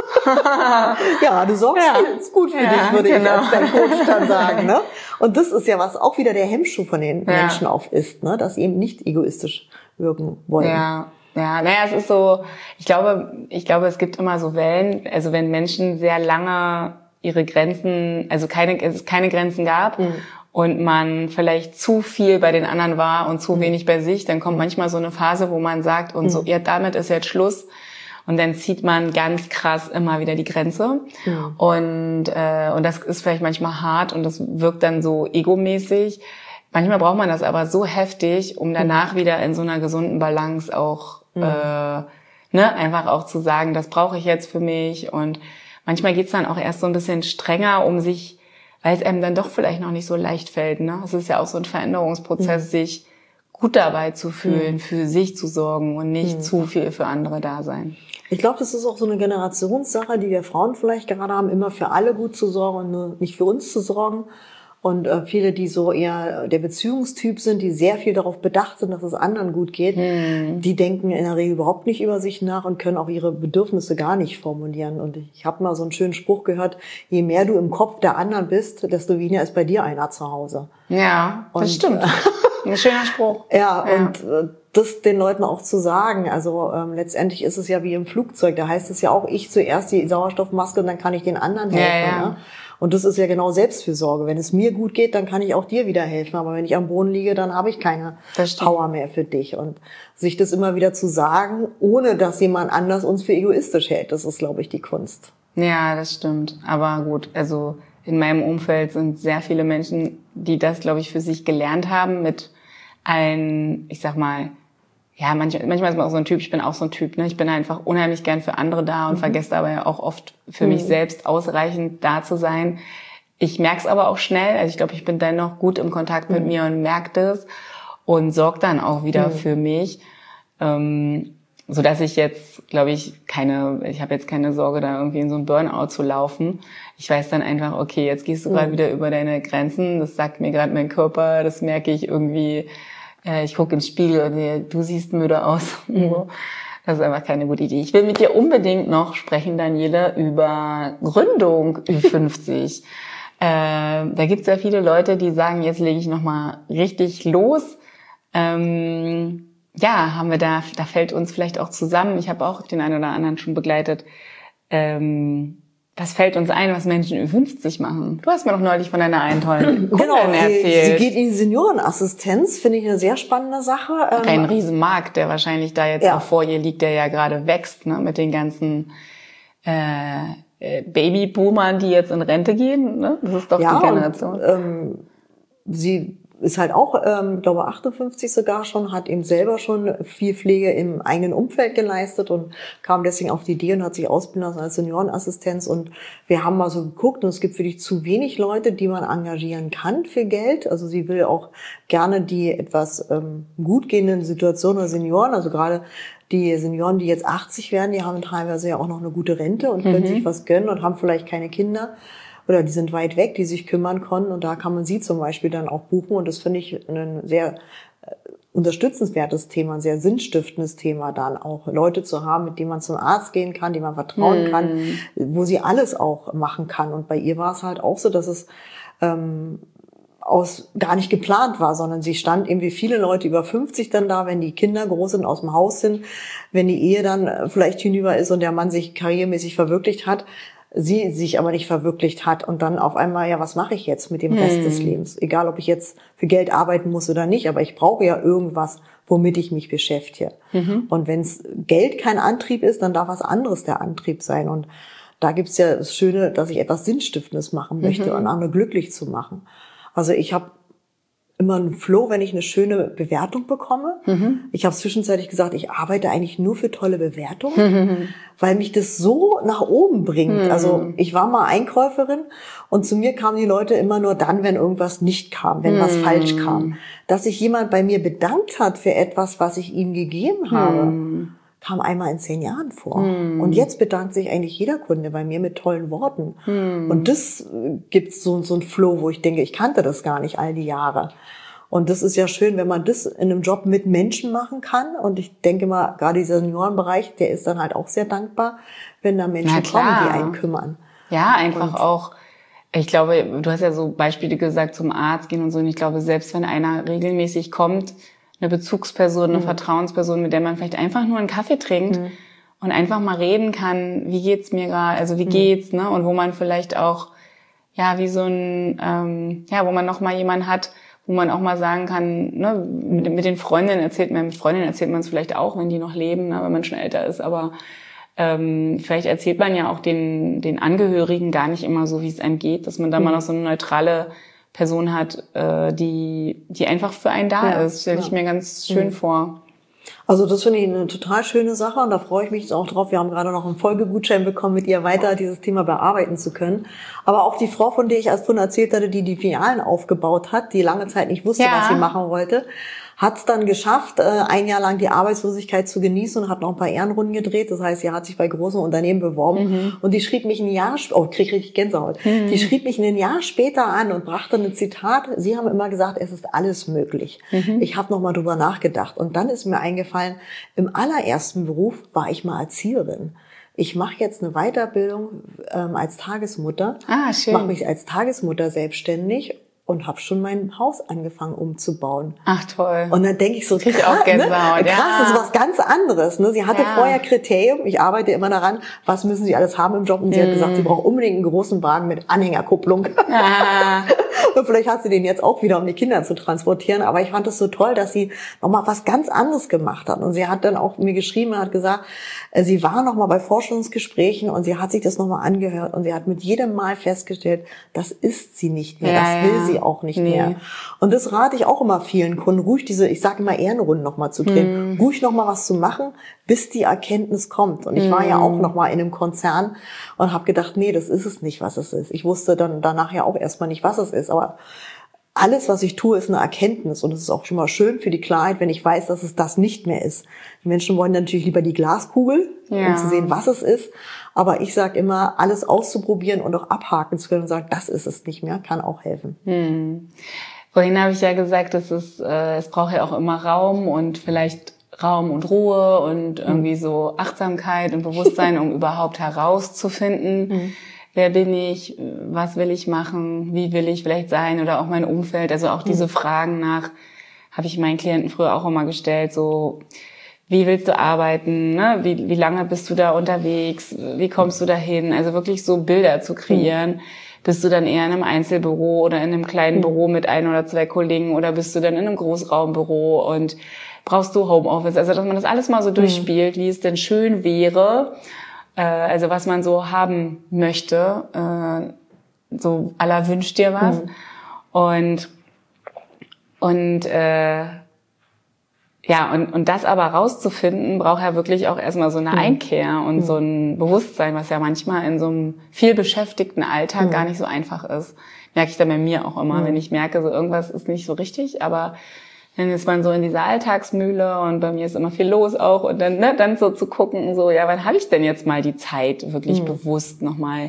Ja, du sorgst Ja. jetzt gut für Ja, dich, würde genau. ich als dein Coach dann sagen. Ne? Und das ist ja, was auch wieder der Hemmschuh von den Ja. Menschen auf ist, ne? Dass sie eben nicht egoistisch wirken wollen. Ja, ja, naja, es ist so, ich glaube, ich glaube, es gibt immer so Wellen, also wenn Menschen sehr lange ihre Grenzen, also keine, es keine Grenzen gab Mhm. und man vielleicht zu viel bei den anderen war und zu Mhm. wenig bei sich, dann kommt manchmal so eine Phase, wo man sagt, und so, ja, damit ist jetzt Schluss. Und dann zieht man ganz krass immer wieder die Grenze. Mhm. Und, äh, und das ist vielleicht manchmal hart und das wirkt dann so egomäßig. Manchmal braucht man das aber so heftig, um danach wieder in so einer gesunden Balance auch, Mhm. äh, ne, einfach auch zu sagen, das brauche ich jetzt für mich. Und manchmal geht's dann auch erst so ein bisschen strenger, um sich, weil es einem dann doch vielleicht noch nicht so leicht fällt, ne? Es ist ja auch so ein Veränderungsprozess, Mhm. sich gut dabei zu fühlen, für sich zu sorgen und nicht Mhm. zu viel für andere da sein. Ich glaube, das ist auch so eine Generationssache, die wir Frauen vielleicht gerade haben, immer für alle gut zu sorgen und nur nicht für uns zu sorgen. Und äh, viele, die so eher der Beziehungstyp sind, die sehr viel darauf bedacht sind, dass es anderen gut geht, Hm. die denken in der Regel überhaupt nicht über sich nach und können auch ihre Bedürfnisse gar nicht formulieren. Und ich habe mal so einen schönen Spruch gehört, je mehr du im Kopf der anderen bist, desto weniger ist bei dir einer zu Hause. Ja, das Und, stimmt. Ein schöner Spruch. Ja, Ja. und äh, das den Leuten auch zu sagen. Also ähm, letztendlich ist es ja wie im Flugzeug. Da heißt es ja auch, ich zuerst die Sauerstoffmaske und dann kann ich den anderen helfen. Ja, ja. Ne? Und das ist ja genau Selbstfürsorge. Wenn es mir gut geht, dann kann ich auch dir wieder helfen. Aber wenn ich am Boden liege, dann habe ich keine Power mehr für dich. Und sich das immer wieder zu sagen, ohne dass jemand anders uns für egoistisch hält, das ist, glaube ich, die Kunst. Ja, das stimmt. Aber gut, also in meinem Umfeld sind sehr viele Menschen, die das, glaube ich, für sich gelernt haben mit ein, ich sag mal, ja, manchmal, manchmal ist man auch so ein Typ, ich bin auch so ein Typ, ne? Ich bin einfach unheimlich gern für andere da und mhm. vergesse aber ja auch oft für mhm. mich selbst ausreichend da zu sein. Ich merk's aber auch schnell, also ich glaube, ich bin dennoch gut im Kontakt mhm. mit mir und merke das und sorge dann auch wieder mhm. für mich, ähm, so dass ich jetzt, glaube ich, keine, ich habe jetzt keine Sorge, da irgendwie in so ein Burnout zu laufen. Ich weiß dann einfach, okay, jetzt gehst du gerade mhm. wieder über deine Grenzen, das sagt mir gerade mein Körper, das merke ich irgendwie. Ich gucke ins Spiegel und du siehst müde aus. Mhm. Das ist einfach keine gute Idee. Ich will mit dir unbedingt noch sprechen, Daniele, über Gründung Ü fünfzig. äh, da gibt es ja viele Leute, die sagen, jetzt lege ich nochmal richtig los. Ähm, ja, haben wir da, da fällt uns vielleicht auch zusammen. Ich habe auch den einen oder anderen schon begleitet. Ähm, Was fällt uns ein, was Menschen Ü fünfzig machen? Du hast mir doch neulich von deiner einen tollen Kundin genau, erzählt. Sie geht in die Seniorenassistenz, finde ich eine sehr spannende Sache. Auch ein Riesenmarkt, der wahrscheinlich da jetzt ja. auch vor ihr liegt, der ja gerade wächst, ne, mit den ganzen äh, Babyboomern, die jetzt in Rente gehen. Ne? Das ist doch ja, die Generation. Und, ähm, sie ist halt auch, ähm, glaube achtundfünfzig sogar schon, hat eben selber schon viel Pflege im eigenen Umfeld geleistet und kam deswegen auf die Idee und hat sich ausbilden lassen als Seniorenassistenz. Und wir haben mal so geguckt und es gibt wirklich zu wenig Leute, die man engagieren kann für Geld. Also sie will auch gerne die etwas ähm, gut gehenden Situationen der Senioren, also gerade die Senioren, die jetzt achtzig werden, die haben teilweise ja auch noch eine gute Rente und können mhm. sich was gönnen und haben vielleicht keine Kinder. Oder die sind weit weg, die sich kümmern konnten. Und da kann man sie zum Beispiel dann auch buchen. Und das finde ich ein sehr unterstützenswertes Thema, ein sehr sinnstiftendes Thema, dann auch Leute zu haben, mit denen man zum Arzt gehen kann, denen man vertrauen hm. kann, wo sie alles auch machen kann. Und bei ihr war es halt auch so, dass es ähm, aus gar nicht geplant war, sondern sie stand irgendwie viele Leute über fünfzig dann da, wenn die Kinder groß sind, aus dem Haus sind, wenn die Ehe dann vielleicht hinüber ist und der Mann sich karrieremäßig verwirklicht hat, sie sich aber nicht verwirklicht hat und dann auf einmal, ja, was mache ich jetzt mit dem Rest hm. des Lebens? Egal, ob ich jetzt für Geld arbeiten muss oder nicht, aber ich brauche ja irgendwas, womit ich mich beschäftige. Mhm. Und wenn Geld kein Antrieb ist, dann darf was anderes der Antrieb sein. Und da gibt's ja das Schöne, dass ich etwas Sinnstiftendes machen möchte mhm. und andere glücklich zu machen. Also ich habe immer einen Flow, wenn ich eine schöne Bewertung bekomme. Mhm. Ich habe zwischenzeitlich gesagt, ich arbeite eigentlich nur für tolle Bewertungen, mhm. weil mich das so nach oben bringt. Mhm. Also ich war mal Einkäuferin und zu mir kamen die Leute immer nur dann, wenn irgendwas nicht kam, wenn mhm. was falsch kam. Dass sich jemand bei mir bedankt hat für etwas, was ich ihm gegeben habe, mhm. kam einmal in zehn Jahren vor. Mhm. Und jetzt bedankt sich eigentlich jeder Kunde bei mir mit tollen Worten. Mhm. Und das gibt so, so einen Flow, wo ich denke, ich kannte das gar nicht all die Jahre. Und das ist ja schön, wenn man das in einem Job mit Menschen machen kann. Und ich denke mal, gerade dieser Seniorenbereich, der ist dann halt auch sehr dankbar, wenn da Menschen kommen, die einen kümmern. Ja, einfach und auch, ich glaube, du hast ja so Beispiele gesagt, zum Arzt gehen und so. Und ich glaube, selbst wenn einer regelmäßig kommt, eine Bezugsperson, eine mhm. Vertrauensperson, mit der man vielleicht einfach nur einen Kaffee trinkt mhm. und einfach mal reden kann, wie geht's mir gerade, also wie mhm. geht's, ne? Und wo man vielleicht auch, ja, wie so ein, ähm, ja, wo man noch mal jemanden hat, wo man auch mal sagen kann, ne, mit, mit den Freundinnen erzählt man, mit Freundinnen erzählt man es vielleicht auch, wenn die noch leben, ne, wenn man schon älter ist, aber ähm, vielleicht erzählt man ja auch den den Angehörigen gar nicht immer so, wie es einem geht, dass man da mhm. mal noch so eine neutrale Person hat, äh, die die einfach für einen da ja, ist, stelle ja. ich mir ganz schön mhm. vor. Also das finde ich eine total schöne Sache und da freue ich mich jetzt auch drauf. Wir haben gerade noch einen Folgegutschein bekommen, mit ihr weiter dieses Thema bearbeiten zu können. Aber auch die Frau, von der ich als vorhin erzählt hatte, die die Filialen aufgebaut hat, die lange Zeit nicht wusste, ja. was sie machen wollte, hat es dann geschafft, ein Jahr lang die Arbeitslosigkeit zu genießen und hat noch ein paar Ehrenrunden gedreht. Das heißt, sie hat sich bei großen Unternehmen beworben mhm. und die schrieb mich ein Jahr, oh, krieg richtig Gänsehaut. Mhm. Die schrieb mich ein Jahr später an und brachte ein Zitat. Sie haben immer gesagt, es ist alles möglich. Mhm. Ich habe noch mal drüber nachgedacht und dann ist mir eingefallen, im allerersten Beruf war ich mal Erzieherin. Ich mache jetzt eine Weiterbildung ähm, als Tagesmutter, ah, schön. mache mich als Tagesmutter selbstständig. und habe schon mein Haus angefangen umzubauen. Ach toll. Und dann denke ich so, Krieg krass, auch Gänsehaut, ne? krass, ja. das ist was ganz anderes. Ne? Sie hatte ja. vorher Kriterium, ich arbeite immer daran, was müssen Sie alles haben im Job? Und sie mm. hat gesagt, sie braucht unbedingt einen großen Wagen mit Anhängerkupplung. Ja. Und vielleicht hat sie den jetzt auch wieder, um die Kinder zu transportieren. Aber ich fand es so toll, dass sie nochmal was ganz anderes gemacht hat. Und sie hat dann auch mir geschrieben und hat gesagt, sie war nochmal bei Forschungsgesprächen und sie hat sich das nochmal angehört. Und sie hat mit jedem Mal festgestellt, das ist sie nicht mehr. Ja, das will ja. sie auch nicht nee. mehr. Und das rate ich auch immer vielen Kunden, ruhig diese, ich sage immer Ehrenrunden nochmal zu drehen. Hm. Ruhig nochmal was zu machen, bis die Erkenntnis kommt. Und ich war ja auch nochmal in einem Konzern und habe gedacht, nee, das ist es nicht, was es ist. Ich wusste dann danach ja auch erstmal nicht, was es ist. Aber alles, was ich tue, ist eine Erkenntnis. Und es ist auch schon mal schön für die Klarheit, wenn ich weiß, dass es das nicht mehr ist. Die Menschen wollen natürlich lieber die Glaskugel, ja. um zu sehen, was es ist. Aber ich sage immer, alles auszuprobieren und auch abhaken zu können und sagen, das ist es nicht mehr, kann auch helfen. Hm. Vorhin habe ich ja gesagt, dass es, äh, es braucht ja auch immer Raum und vielleicht Raum und Ruhe und irgendwie so Achtsamkeit und Bewusstsein, um überhaupt herauszufinden, mhm. wer bin ich, was will ich machen, wie will ich vielleicht sein oder auch mein Umfeld. Also auch diese mhm. Fragen nach, habe ich meinen Klienten früher auch immer gestellt, so wie willst du arbeiten, ne? wie, wie lange bist du da unterwegs, wie kommst du dahin? Also wirklich so Bilder zu kreieren. Mhm. Bist du dann eher in einem Einzelbüro oder in einem kleinen mhm. Büro mit ein oder zwei Kollegen oder bist du dann in einem Großraumbüro und brauchst du Homeoffice? Also dass man das alles mal so durchspielt, wie es denn schön wäre, äh, also was man so haben möchte, äh, so à la wünsch dir was. Mhm. Und und äh, ja, und, und das aber rauszufinden, braucht ja wirklich auch erstmal so eine Einkehr und mhm. so ein Bewusstsein, was ja manchmal in so einem viel beschäftigten Alltag mhm. gar nicht so einfach ist. Merke ich dann bei mir auch immer, mhm. wenn ich merke, so irgendwas ist nicht so richtig, aber dann ist man so in dieser Alltagsmühle und bei mir ist immer viel los auch und dann, ne, dann so zu gucken, so, ja, wann habe ich denn jetzt mal die Zeit, wirklich mhm. bewusst nochmal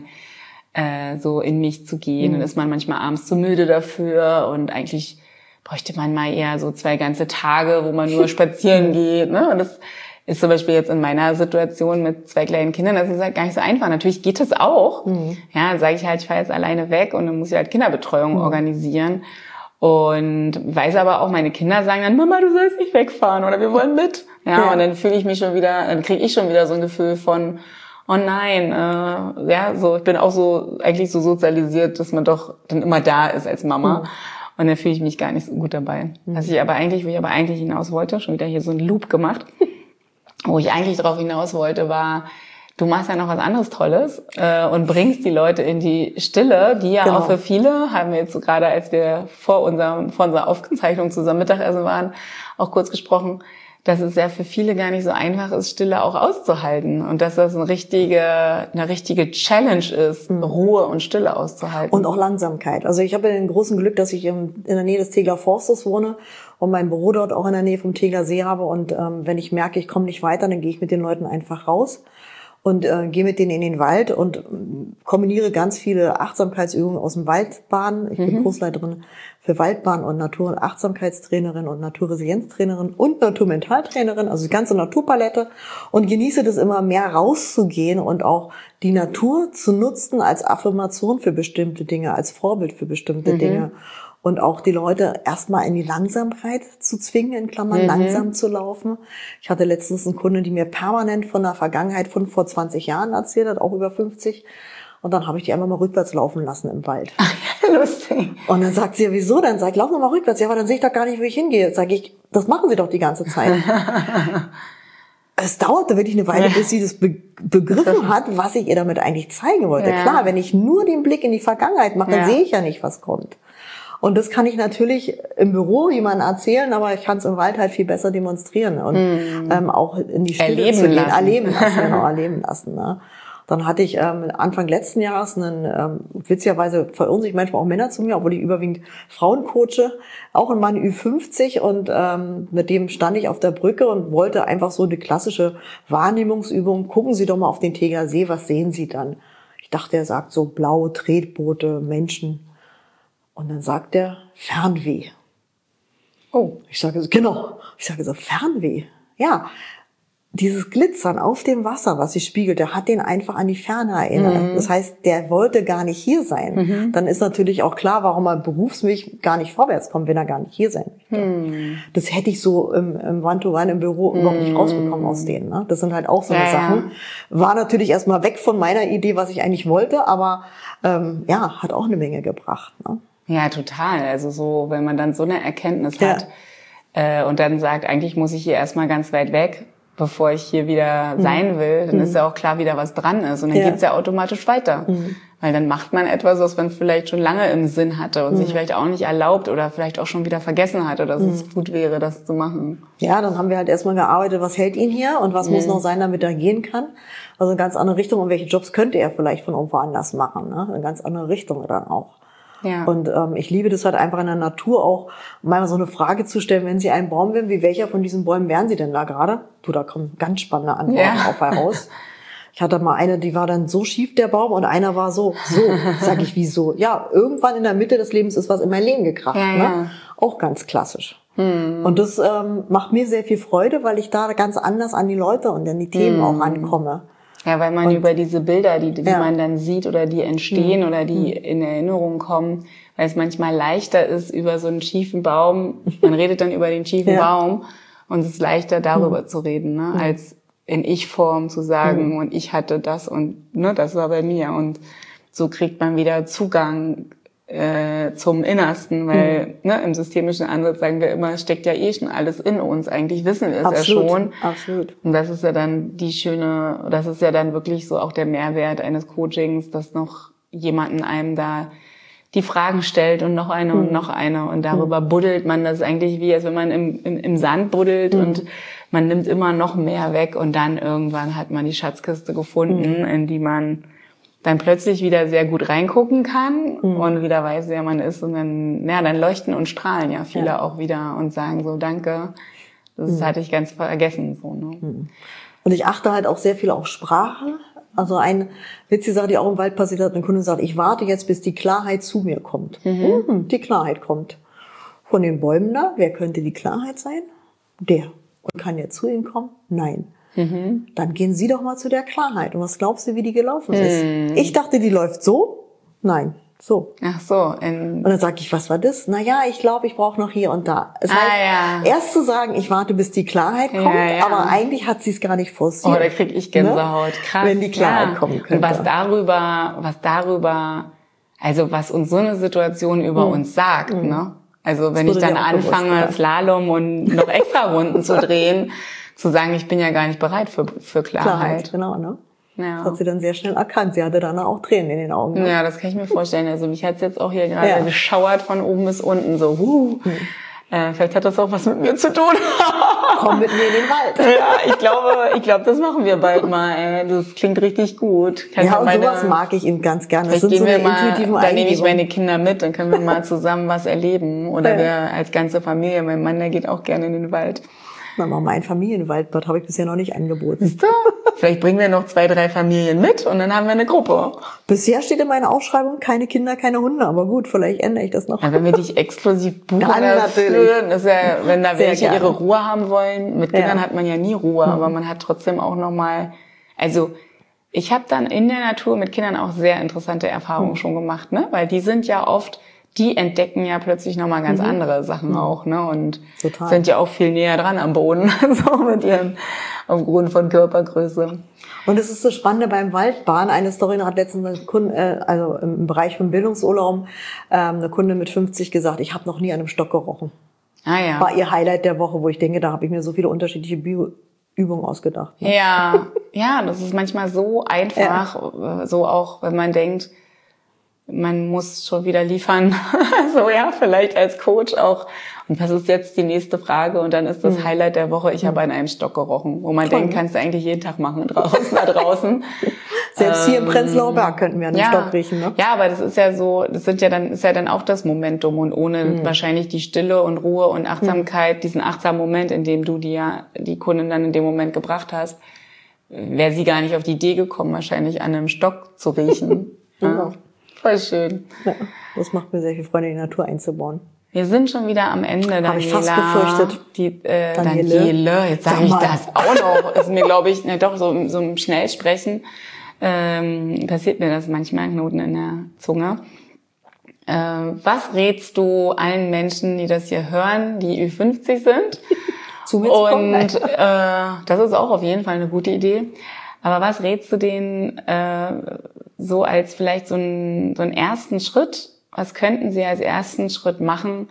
äh, so in mich zu gehen mhm. und ist man manchmal abends zu müde dafür und eigentlich bräuchte man mal eher so zwei ganze Tage, wo man nur spazieren geht, ne? Und das ist zum Beispiel jetzt in meiner Situation mit zwei kleinen Kindern, das ist halt gar nicht so einfach. Natürlich geht es auch. Mhm. Ja, dann sage ich halt, ich fahre jetzt alleine weg und dann muss ich halt Kinderbetreuung mhm. organisieren. Und weiß aber auch, meine Kinder sagen dann, Mama, du sollst nicht wegfahren oder wir wollen mit. Ja, ja. Und dann fühle ich mich schon wieder, dann kriege ich schon wieder so ein Gefühl von, oh nein, äh, ja, so, ich bin auch so, eigentlich so sozialisiert, dass man doch dann immer da ist als Mama. Mhm. Und dann fühle ich mich gar nicht so gut dabei. Mhm. Was ich aber eigentlich, wo ich aber eigentlich hinaus wollte, schon wieder hier so einen Loop gemacht, wo ich eigentlich drauf hinaus wollte, war, du machst ja noch was anderes Tolles äh, und bringst die Leute in die Stille, die ja genau. auch für viele, haben wir jetzt so gerade, als wir vor unserem, vor unserer Aufzeichnung zusammen Mittagessen waren, auch kurz gesprochen, dass es ja für viele gar nicht so einfach ist, Stille auch auszuhalten und dass das eine richtige, eine richtige Challenge ist, mhm. Ruhe und Stille auszuhalten. Und auch Langsamkeit. Also ich habe den großen Glück, dass ich in der Nähe des Tegeler Forstes wohne und mein Büro dort auch in der Nähe vom Tegeler See habe und ähm, wenn ich merke, ich komme nicht weiter, dann gehe ich mit den Leuten einfach raus und äh, gehe mit denen in den Wald und äh, kombiniere ganz viele Achtsamkeitsübungen aus dem Waldbaden. Ich bin mhm. Großleiterin für Waldbahn und Natur- und Achtsamkeitstrainerin und Naturresilienztrainerin und Naturmentaltrainerin, also die ganze Naturpalette und genieße das immer mehr rauszugehen und auch die Natur zu nutzen als Affirmation für bestimmte Dinge, als Vorbild für bestimmte mhm. Dinge. Und auch die Leute erstmal in die Langsamkeit zu zwingen, in Klammern, mhm. langsam zu laufen. Ich hatte letztens eine Kundin, die mir permanent von der Vergangenheit von vor zwanzig Jahren erzählt hat, auch über fünfzig. Und dann habe ich die einfach mal rückwärts laufen lassen im Wald. Ach ja, lustig. Und dann sagt sie, ja, wieso? Dann sag ich, lauf noch mal rückwärts. Ja, aber dann sehe ich doch gar nicht, wo ich hingehe. Sag ich, das machen Sie doch die ganze Zeit. Es dauerte wirklich eine Weile, bis sie das be- begriffen hat, was ich ihr damit eigentlich zeigen wollte. Ja. Klar, wenn ich nur den Blick in die Vergangenheit mache, dann ja. sehe ich ja nicht, was kommt. Und das kann ich natürlich im Büro jemandem erzählen, aber ich kann es im Wald halt viel besser demonstrieren und mm. ähm, auch in die Stille erleben zu gehen, lassen. erleben lassen, genau, erleben lassen. Ne? Dann hatte ich ähm, Anfang letzten Jahres einen, ähm, witzigerweise verirren sich manchmal auch Männer zu mir, obwohl ich überwiegend Frauen coache, auch ein Mann Ü fünfzig und ähm, mit dem stand ich auf der Brücke und wollte einfach so eine klassische Wahrnehmungsübung, gucken Sie doch mal auf den Tegeler See, was sehen Sie dann? Ich dachte, er sagt so blaue Tretboote, Menschen. Und dann sagt er Fernweh. Oh. Ich sage so, genau. Ich sage so, Fernweh. Ja. dieses Glitzern auf dem Wasser, was sich spiegelt, der hat den einfach an die Ferne erinnert. Mhm. Das heißt, der wollte gar nicht hier sein. Mhm. Dann ist natürlich auch klar, warum er berufsmäßig gar nicht vorwärts kommt, wenn er gar nicht hier sein möchte. Mhm. Das hätte ich so im, im One-to-One im Büro mhm. überhaupt nicht rausbekommen aus denen. Ne? Das sind halt auch so eine ja, Sachen. Ja. War natürlich erstmal weg von meiner Idee, was ich eigentlich wollte, aber ähm, ja, hat auch eine Menge gebracht. Ne? Ja, total. Also so, wenn man dann so eine Erkenntnis ja. hat äh, und dann sagt, eigentlich muss ich hier erstmal ganz weit weg, bevor ich hier wieder sein will, dann mhm. ist ja auch klar, wie da was dran ist. Und dann ja. geht's ja automatisch weiter. Mhm. Weil dann macht man etwas, was man vielleicht schon lange im Sinn hatte und mhm. sich vielleicht auch nicht erlaubt oder vielleicht auch schon wieder vergessen hatte, dass mhm. es gut wäre, das zu machen. Ja, dann haben wir halt erstmal gearbeitet, was hält ihn hier und was mhm. muss noch sein, damit er gehen kann. Also eine ganz andere Richtung. Und welche Jobs könnte er vielleicht von irgendwo anders machen? Ne? Eine ganz andere Richtung dann auch. Ja. Und ähm, ich liebe das halt einfach in der Natur auch, mal so eine Frage zu stellen, wenn Sie einen Baum wären, wie welcher von diesen Bäumen wären Sie denn da gerade? Du, da kommen ganz spannende Antworten ja. auch heraus. Ich hatte mal eine, die war dann so schief, der Baum, und einer war so, so, sag ich, wieso? Ja, irgendwann in der Mitte des Lebens ist was in mein Leben gekracht, ja, ne? Ja. Auch ganz klassisch. Hm. Und das ähm, macht mir sehr viel Freude, weil ich da ganz anders an die Leute und an die Themen hm. auch rankomme. Ja, weil man und, über diese Bilder, die, die ja. man dann sieht oder die entstehen mhm. oder die in Erinnerung kommen, weil es manchmal leichter ist über so einen schiefen Baum, man redet dann über den schiefen ja. Baum und es ist leichter darüber mhm. zu reden, ne, als in Ich-Form zu sagen mhm. und ich hatte das und ne, das war bei mir, und so kriegt man wieder Zugang äh, zum Innersten, weil mhm. ne, im systemischen Ansatz sagen wir immer, es steckt ja eh schon alles in uns, eigentlich wissen wir es absolut, ja schon. Absolut. Und das ist ja dann die schöne, das ist ja dann wirklich so auch der Mehrwert eines Coachings, dass noch jemanden einem da die Fragen stellt und noch eine mhm. und noch eine, und darüber mhm. buddelt man. Das ist eigentlich wie, als wenn man im, im, im Sand buddelt mhm. und man nimmt immer noch mehr weg, und dann irgendwann hat man die Schatzkiste gefunden, mhm. in die man dann plötzlich wieder sehr gut reingucken kann mhm. und wieder weiß, wer man ist, und dann, ja, dann leuchten und strahlen ja viele ja. auch wieder und sagen so, danke, das mhm. hatte ich ganz vergessen, so, ne? Mhm. Und ich achte halt auch sehr viel auf Sprache. Also eine witzige Sache, die auch im Wald passiert hat, ein Kunde sagt, ich warte jetzt, bis die Klarheit zu mir kommt. Mhm. Mhm, die Klarheit kommt. Von den Bäumen da, wer könnte die Klarheit sein? Der. Und kann der zu Ihnen kommen? Nein. Mhm. Dann gehen Sie doch mal zu der Klarheit. Und was glaubst du, wie die gelaufen ist? Mhm. Ich dachte, die läuft so. Nein, so. Ach so. Und dann sag ich, was war das? Na ja, ich glaube, ich brauche noch hier und da. Es heißt, ah, ja. erst zu sagen, ich warte, bis die Klarheit kommt, ja, ja. aber eigentlich hat sie es gar nicht forciert. Oh, da krieg ich Gänsehaut. Ne? Krass. Wenn die Klarheit ja. kommen könnte. Und was darüber, was darüber, also was uns so eine Situation über mhm. uns sagt, mhm. ne? Also wenn ich dann anfange, bewusst, ja. Slalom und noch extra Runden zu drehen, zu sagen, ich bin ja gar nicht bereit für, für Klarheit. Klarheit, genau, ne? Ja. Das hat sie dann sehr schnell erkannt. Sie hatte dann auch Tränen in den Augen. Ne? Ja, das kann ich mir vorstellen. Also mich hat's jetzt auch hier gerade ja. geschauert von oben bis unten, so, huh. Hm. Äh, vielleicht hat das auch was mit mir zu tun. Komm mit mir in den Wald. Ja, ich glaube, ich glaube, das machen wir bald mal. Ey. Das klingt richtig gut. Kann ja, und meine, sowas mag ich eben ganz gerne. Das sind so eine intuitiven Dann nehme ich meine Kinder mit, dann können wir mal zusammen was erleben. Oder ja. wir als ganze Familie. Mein Mann, der geht auch gerne in den Wald. Na, mal ein Familienwaldbad habe ich bisher noch nicht angeboten. Siehst du? Vielleicht bringen wir noch zwei, drei Familien mit und dann haben wir eine Gruppe. Bisher steht in meiner Ausschreibung keine Kinder, keine Hunde. Aber gut, vielleicht ändere ich das noch. Ja, wenn wir dich exklusiv buchen dafür, ist ja, wenn da welche ihre Ruhe haben wollen. Mit Kindern ja. hat man ja nie Ruhe, mhm. aber man hat trotzdem auch nochmal, also ich habe dann in der Natur mit Kindern auch sehr interessante Erfahrungen mhm. schon gemacht, ne? Weil die sind ja oft, die entdecken ja plötzlich nochmal ganz mhm. andere Sachen mhm. auch, ne? Und Total. Sind ja auch viel näher dran am Boden, so mit ihren, aufgrund von Körpergröße. Und es ist so spannend beim Waldbahn. Eine Story hat letztens eine Kunde, äh, also im Bereich von Bildungsurlaub, ähm, eine Kunde mit fünfzig gesagt, ich habe noch nie an einem Stock gerochen. Ah ja. War ihr Highlight der Woche, wo ich denke, da habe ich mir so viele unterschiedliche Bio- Übungen ausgedacht. Ne? Ja, ja, das ist manchmal so einfach, ja. so auch, wenn man denkt, man muss schon wieder liefern. So, ja, vielleicht als Coach auch. Und was ist jetzt die nächste Frage? Und dann ist das mhm. Highlight der Woche, ich mhm. habe an einem Stock gerochen. Wo man Toll, denkt, kannst du eigentlich jeden Tag machen draußen, da draußen. Selbst ähm, hier im Prenzlauer Berg könnten wir an dem ja, Stock riechen, ne? Ja, aber das ist ja so, das sind ja dann, ist ja dann auch das Momentum. Und ohne mhm. wahrscheinlich die Stille und Ruhe und Achtsamkeit, mhm. diesen achtsamen Moment, in dem du dir die Kundin dann in dem Moment gebracht hast, wäre sie gar nicht auf die Idee gekommen, wahrscheinlich an einem Stock zu riechen. Ja. Voll schön. Ja, das macht mir sehr viel Freude, die Natur einzubauen. Wir sind schon wieder am Ende, Daniela. Habe ich fast befürchtet. Die, äh, Daniele. Daniele, jetzt sage ich das auch noch. Ist mir, glaube ich, ne, doch so, so im Schnellsprechen ähm, passiert mir das manchmal, Knoten in der Zunge. Äh, was rätst du allen Menschen, die das hier hören, die Ü fünfzig sind? Zu mir zu kommen. Und äh, das ist auch auf jeden Fall eine gute Idee. Aber was rätst du denen äh, so als vielleicht so, ein, so einen ersten Schritt? Was könnten sie als ersten Schritt machen,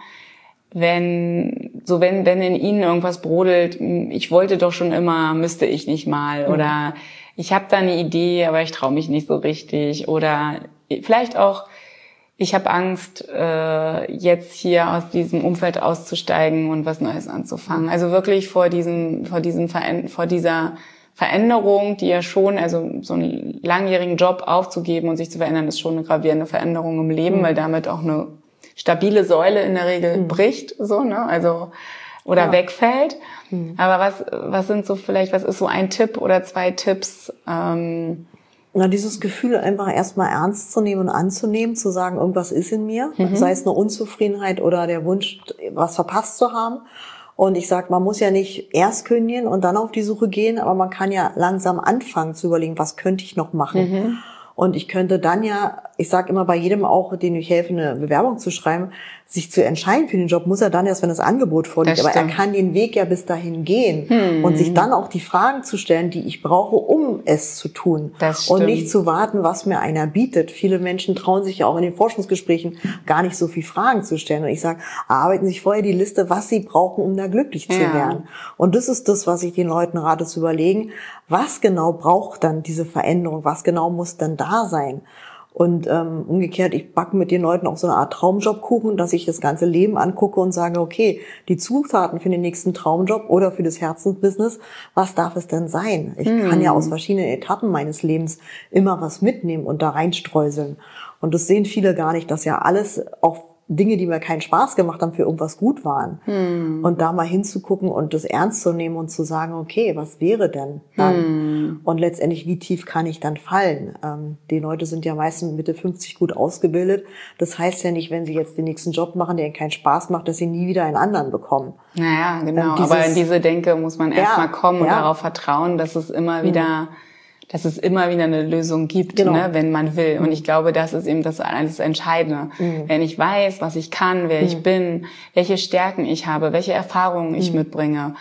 wenn so wenn wenn in ihnen irgendwas brodelt? Ich wollte doch schon immer, müsste ich nicht mal? Mhm. Oder ich habe da eine Idee, aber ich traue mich nicht so richtig. Oder vielleicht auch, ich habe Angst, äh, jetzt hier aus diesem Umfeld auszusteigen und was Neues anzufangen. Also wirklich vor diesem, vor diesem Veränder- vor dieser Veränderung, die ja schon, also so einen langjährigen Job aufzugeben und sich zu verändern, ist schon eine gravierende Veränderung im Leben, mhm. weil damit auch eine stabile Säule in der Regel mhm. bricht, so, ne, also, oder ja. wegfällt. Mhm. Aber was, was sind so vielleicht, was ist so ein Tipp oder zwei Tipps, ähm, Na, dieses Gefühl einfach erstmal ernst zu nehmen und anzunehmen, zu sagen, irgendwas ist in mir, mhm. sei es eine Unzufriedenheit oder der Wunsch, was verpasst zu haben. Und ich sag, man muss ja nicht erst kündigen und dann auf die Suche gehen, aber man kann ja langsam anfangen zu überlegen, was könnte ich noch machen. Mhm. Und ich könnte dann ja, ich sage immer bei jedem auch, dem ich helfe, eine Bewerbung zu schreiben, sich zu entscheiden für den Job, muss er dann erst, wenn das Angebot vorliegt. Aber er kann den Weg ja bis dahin gehen hm. und sich dann auch die Fragen zu stellen, die ich brauche, um es zu tun. Das stimmt. Und nicht zu warten, was mir einer bietet. Viele Menschen trauen sich ja auch in den Forschungsgesprächen gar nicht so viel Fragen zu stellen. Und ich sage, arbeiten Sie sich vorher die Liste, was Sie brauchen, um da glücklich ja. zu werden. Und das ist das, was ich den Leuten rate, zu überlegen, was genau braucht dann diese Veränderung, was genau muss dann da sein. Und ähm, umgekehrt, ich backe mit den Leuten auch so eine Art Traumjobkuchen, dass ich das ganze Leben angucke und sage, okay, die Zutaten für den nächsten Traumjob oder für das Herzensbusiness, was darf es denn sein? Ich hm. kann ja aus verschiedenen Etappen meines Lebens immer was mitnehmen und da reinstreuseln. Und das sehen viele gar nicht, dass ja alles auch Dinge, die mir keinen Spaß gemacht haben, für irgendwas gut waren. Hm. Und da mal hinzugucken und das ernst zu nehmen und zu sagen, okay, was wäre denn dann? Hm. Und letztendlich, wie tief kann ich dann fallen? Ähm, die Leute sind ja meistens Mitte fünfzig gut ausgebildet. Das heißt ja nicht, wenn sie jetzt den nächsten Job machen, der ihnen keinen Spaß macht, dass sie nie wieder einen anderen bekommen. Naja, genau. Ähm, dieses, aber in diese Denke muss man erstmal ja, kommen und ja. darauf vertrauen, dass es immer wieder... Hm. dass es immer wieder eine Lösung gibt, genau. ne, wenn man will. Und ich glaube, das ist eben das alles Entscheidende. Mhm. Wenn ich weiß, was ich kann, wer mhm. ich bin, welche Stärken ich habe, welche Erfahrungen ich mhm. mitbringe,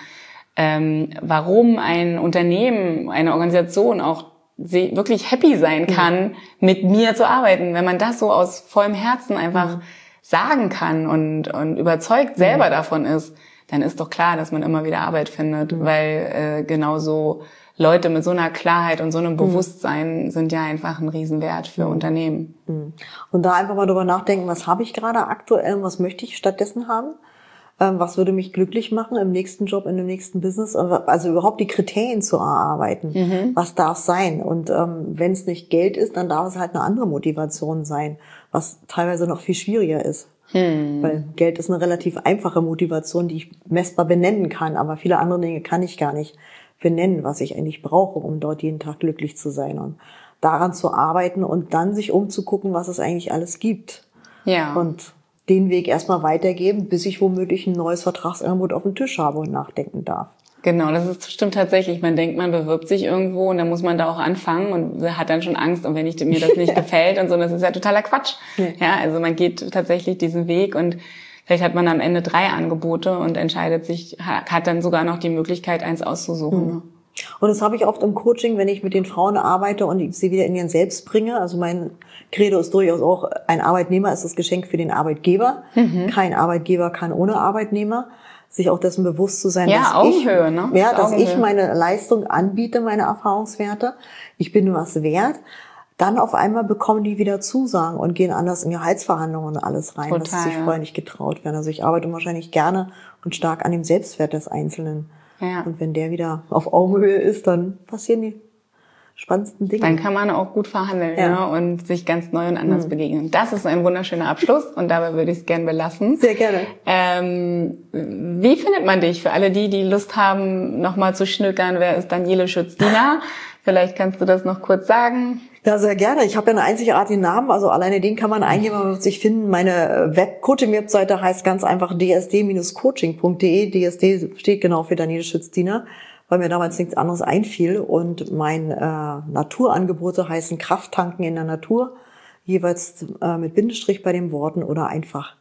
ähm, warum ein Unternehmen, eine Organisation auch wirklich happy sein kann, mhm. mit mir zu arbeiten. Wenn man das so aus vollem Herzen einfach mhm. sagen kann und, und überzeugt selber mhm. davon ist, dann ist doch klar, dass man immer wieder Arbeit findet, mhm. weil äh, genauso Leute mit so einer Klarheit und so einem Bewusstsein mhm. sind ja einfach ein Riesenwert für mhm. Unternehmen. Und da einfach mal drüber nachdenken, was habe ich gerade aktuell und was möchte ich stattdessen haben? Ähm, was würde mich glücklich machen im nächsten Job, in dem nächsten Business? Also überhaupt die Kriterien zu erarbeiten. Mhm. Was darf sein? Und ähm, wenn es nicht Geld ist, dann darf es halt eine andere Motivation sein, was teilweise noch viel schwieriger ist. Hm. Weil Geld ist eine relativ einfache Motivation, die ich messbar benennen kann, aber viele andere Dinge kann ich gar nicht benennen, was ich eigentlich brauche, um dort jeden Tag glücklich zu sein und daran zu arbeiten und dann sich umzugucken, was es eigentlich alles gibt. Ja. Und den Weg erstmal weitergeben, bis ich womöglich ein neues Vertragsangebot auf dem Tisch habe und nachdenken darf. Genau, das ist, stimmt tatsächlich. Man denkt, man bewirbt sich irgendwo und dann muss man da auch anfangen und hat dann schon Angst, und wenn ich, mir das nicht gefällt und so, das ist ja totaler Quatsch. Ja. ja, also man geht tatsächlich diesen Weg und vielleicht hat man am Ende drei Angebote und entscheidet sich, hat dann sogar noch die Möglichkeit, eins auszusuchen. Mhm. Und das habe ich oft im Coaching, wenn ich mit den Frauen arbeite und ich sie wieder in ihren Selbst bringe. Also mein Credo ist durchaus auch, ein Arbeitnehmer ist das Geschenk für den Arbeitgeber. Mhm. Kein Arbeitgeber kann ohne Arbeitnehmer. Sich auch dessen bewusst zu sein, ja, dass Augenhöhe, ich, ne? ja, dass Augenhöhe. ich meine Leistung anbiete, meine Erfahrungswerte. Ich bin was wert. Dann auf einmal bekommen die wieder Zusagen und gehen anders in Gehaltsverhandlungen und alles rein, Total, was sich ja. vorher nicht getraut werden. Also ich arbeite wahrscheinlich gerne und stark an dem Selbstwert des Einzelnen. Ja. Und wenn der wieder auf Augenhöhe ist, dann passieren die spannendsten Dinge. Dann kann man auch gut verhandeln ja. ne? und sich ganz neu und anders mhm. begegnen. Das ist ein wunderschöner Abschluss und dabei würde ich es gerne belassen. Sehr gerne. Ähm, wie findet man dich? Für alle die, die Lust haben, nochmal zu schnökern, wer ist Daniele Schütz-Diener? Vielleicht kannst du das noch kurz sagen. Ja, sehr gerne. Ich habe ja einen einzigartigen Namen, also alleine den kann man eingeben, man wird sich finden. Meine Web-Coaching-Webseite heißt ganz einfach d s d Bindestrich coaching punkt d e. D S D steht genau für Daniele Schütz-Diener, weil mir damals nichts anderes einfiel. Und mein äh, Naturangebote heißen Krafttanken in der Natur, jeweils äh, mit Bindestrich bei den Worten oder einfach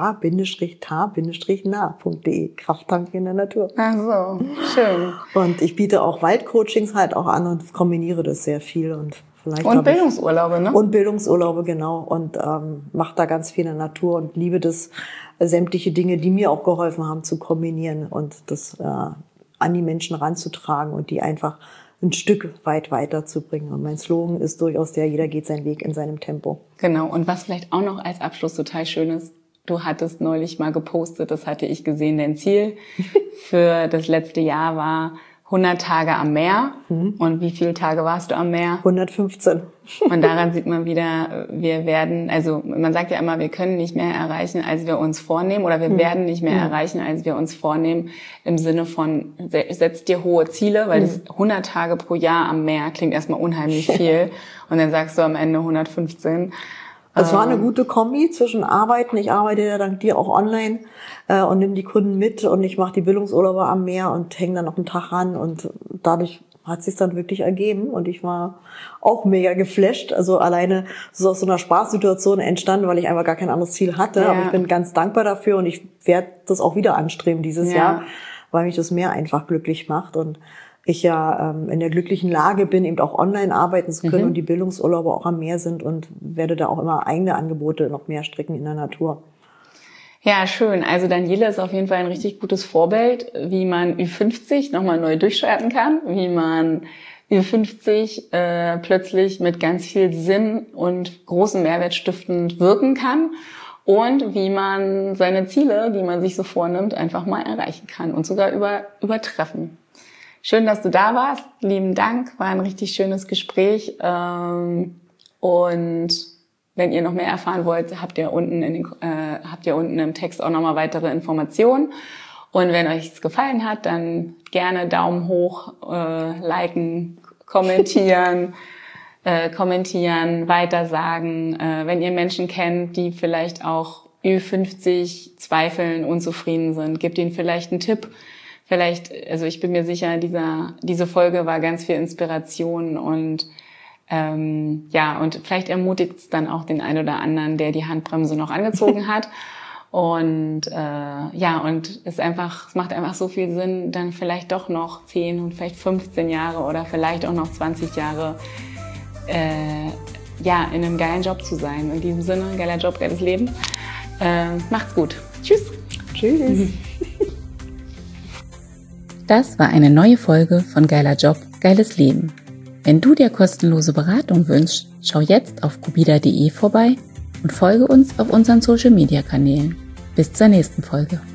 kra-ta-na punkt d e. Krafttanken in der Natur. Ach so, schön. Und ich biete auch Waldcoachings halt auch an und kombiniere das sehr viel und Vielleicht und Bildungsurlaube, ne? Und Bildungsurlaube, genau. Und ähm, mache da ganz viel in der Natur und liebe das, äh, sämtliche Dinge, die mir auch geholfen haben, zu kombinieren und das äh, an die Menschen ranzutragen und die einfach ein Stück weit weiterzubringen. Und mein Slogan ist durchaus der, jeder geht seinen Weg in seinem Tempo. Genau. Und was vielleicht auch noch als Abschluss total schön ist, du hattest neulich mal gepostet, das hatte ich gesehen, dein Ziel für das letzte Jahr war hundert Tage am Meer. Mhm. Und wie viele Tage warst du am Meer? hundertfünfzehn. Und daran sieht man wieder, wir werden, also man sagt ja immer, wir können nicht mehr erreichen, als wir uns vornehmen, oder wir mhm. werden nicht mehr mhm. erreichen, als wir uns vornehmen, im Sinne von, setz dir hohe Ziele, weil mhm. das hundert Tage pro Jahr am Meer klingt erstmal unheimlich viel. Und dann sagst du am Ende hundertfünfzehn. Es war eine gute Kombi zwischen Arbeiten. Ich arbeite ja dank dir auch online äh, und nehme die Kunden mit und ich mache die Bildungsurlaube am Meer und hänge dann noch einen Tag ran und dadurch hat es sich dann wirklich ergeben und ich war auch mega geflasht. Also alleine so aus so einer Spaßsituation entstanden, weil ich einfach gar kein anderes Ziel hatte. Ja. Aber ich bin ganz dankbar dafür und ich werde das auch wieder anstreben dieses ja. Jahr, weil mich das Meer einfach glücklich macht und ich ja ähm, in der glücklichen Lage bin, eben auch online arbeiten zu können mhm. und die Bildungsurlaube auch am Meer sind und werde da auch immer eigene Angebote noch mehr stricken in der Natur. Ja, schön. Also Daniele ist auf jeden Fall ein richtig gutes Vorbild, wie man Ü fünfzig nochmal neu durchstarten kann, wie man Ü fünfzig äh, plötzlich mit ganz viel Sinn und großen Mehrwert stiftend wirken kann und wie man seine Ziele, die man sich so vornimmt, einfach mal erreichen kann und sogar über, übertreffen. Schön, dass du da warst. Lieben Dank. War ein richtig schönes Gespräch. Und wenn ihr noch mehr erfahren wollt, habt ihr unten in den, äh, habt ihr unten im Text auch nochmal weitere Informationen. Und wenn euch es gefallen hat, dann gerne Daumen hoch, äh, liken, kommentieren, äh, kommentieren, weitersagen. Äh, wenn ihr Menschen kennt, die vielleicht auch Ü fünfzig zweifeln, unzufrieden sind, gebt ihnen vielleicht einen Tipp. Vielleicht, also ich bin mir sicher, dieser, diese Folge war ganz viel Inspiration und ähm, ja, und vielleicht ermutigt es dann auch den einen oder anderen, der die Handbremse noch angezogen hat. Und äh, ja, und es einfach, es macht einfach so viel Sinn, dann vielleicht doch noch zehn und vielleicht fünfzehn Jahre oder vielleicht auch noch zwanzig Jahre äh, ja, in einem geilen Job zu sein. In diesem Sinne, geiler Job, geiles Leben. Äh, macht's gut. Tschüss. Tschüss. Das war eine neue Folge von Geiler Job, geiles Leben. Wenn du dir kostenlose Beratung wünschst, schau jetzt auf kubida punkt de vorbei und folge uns auf unseren Social-Media-Kanälen. Bis zur nächsten Folge.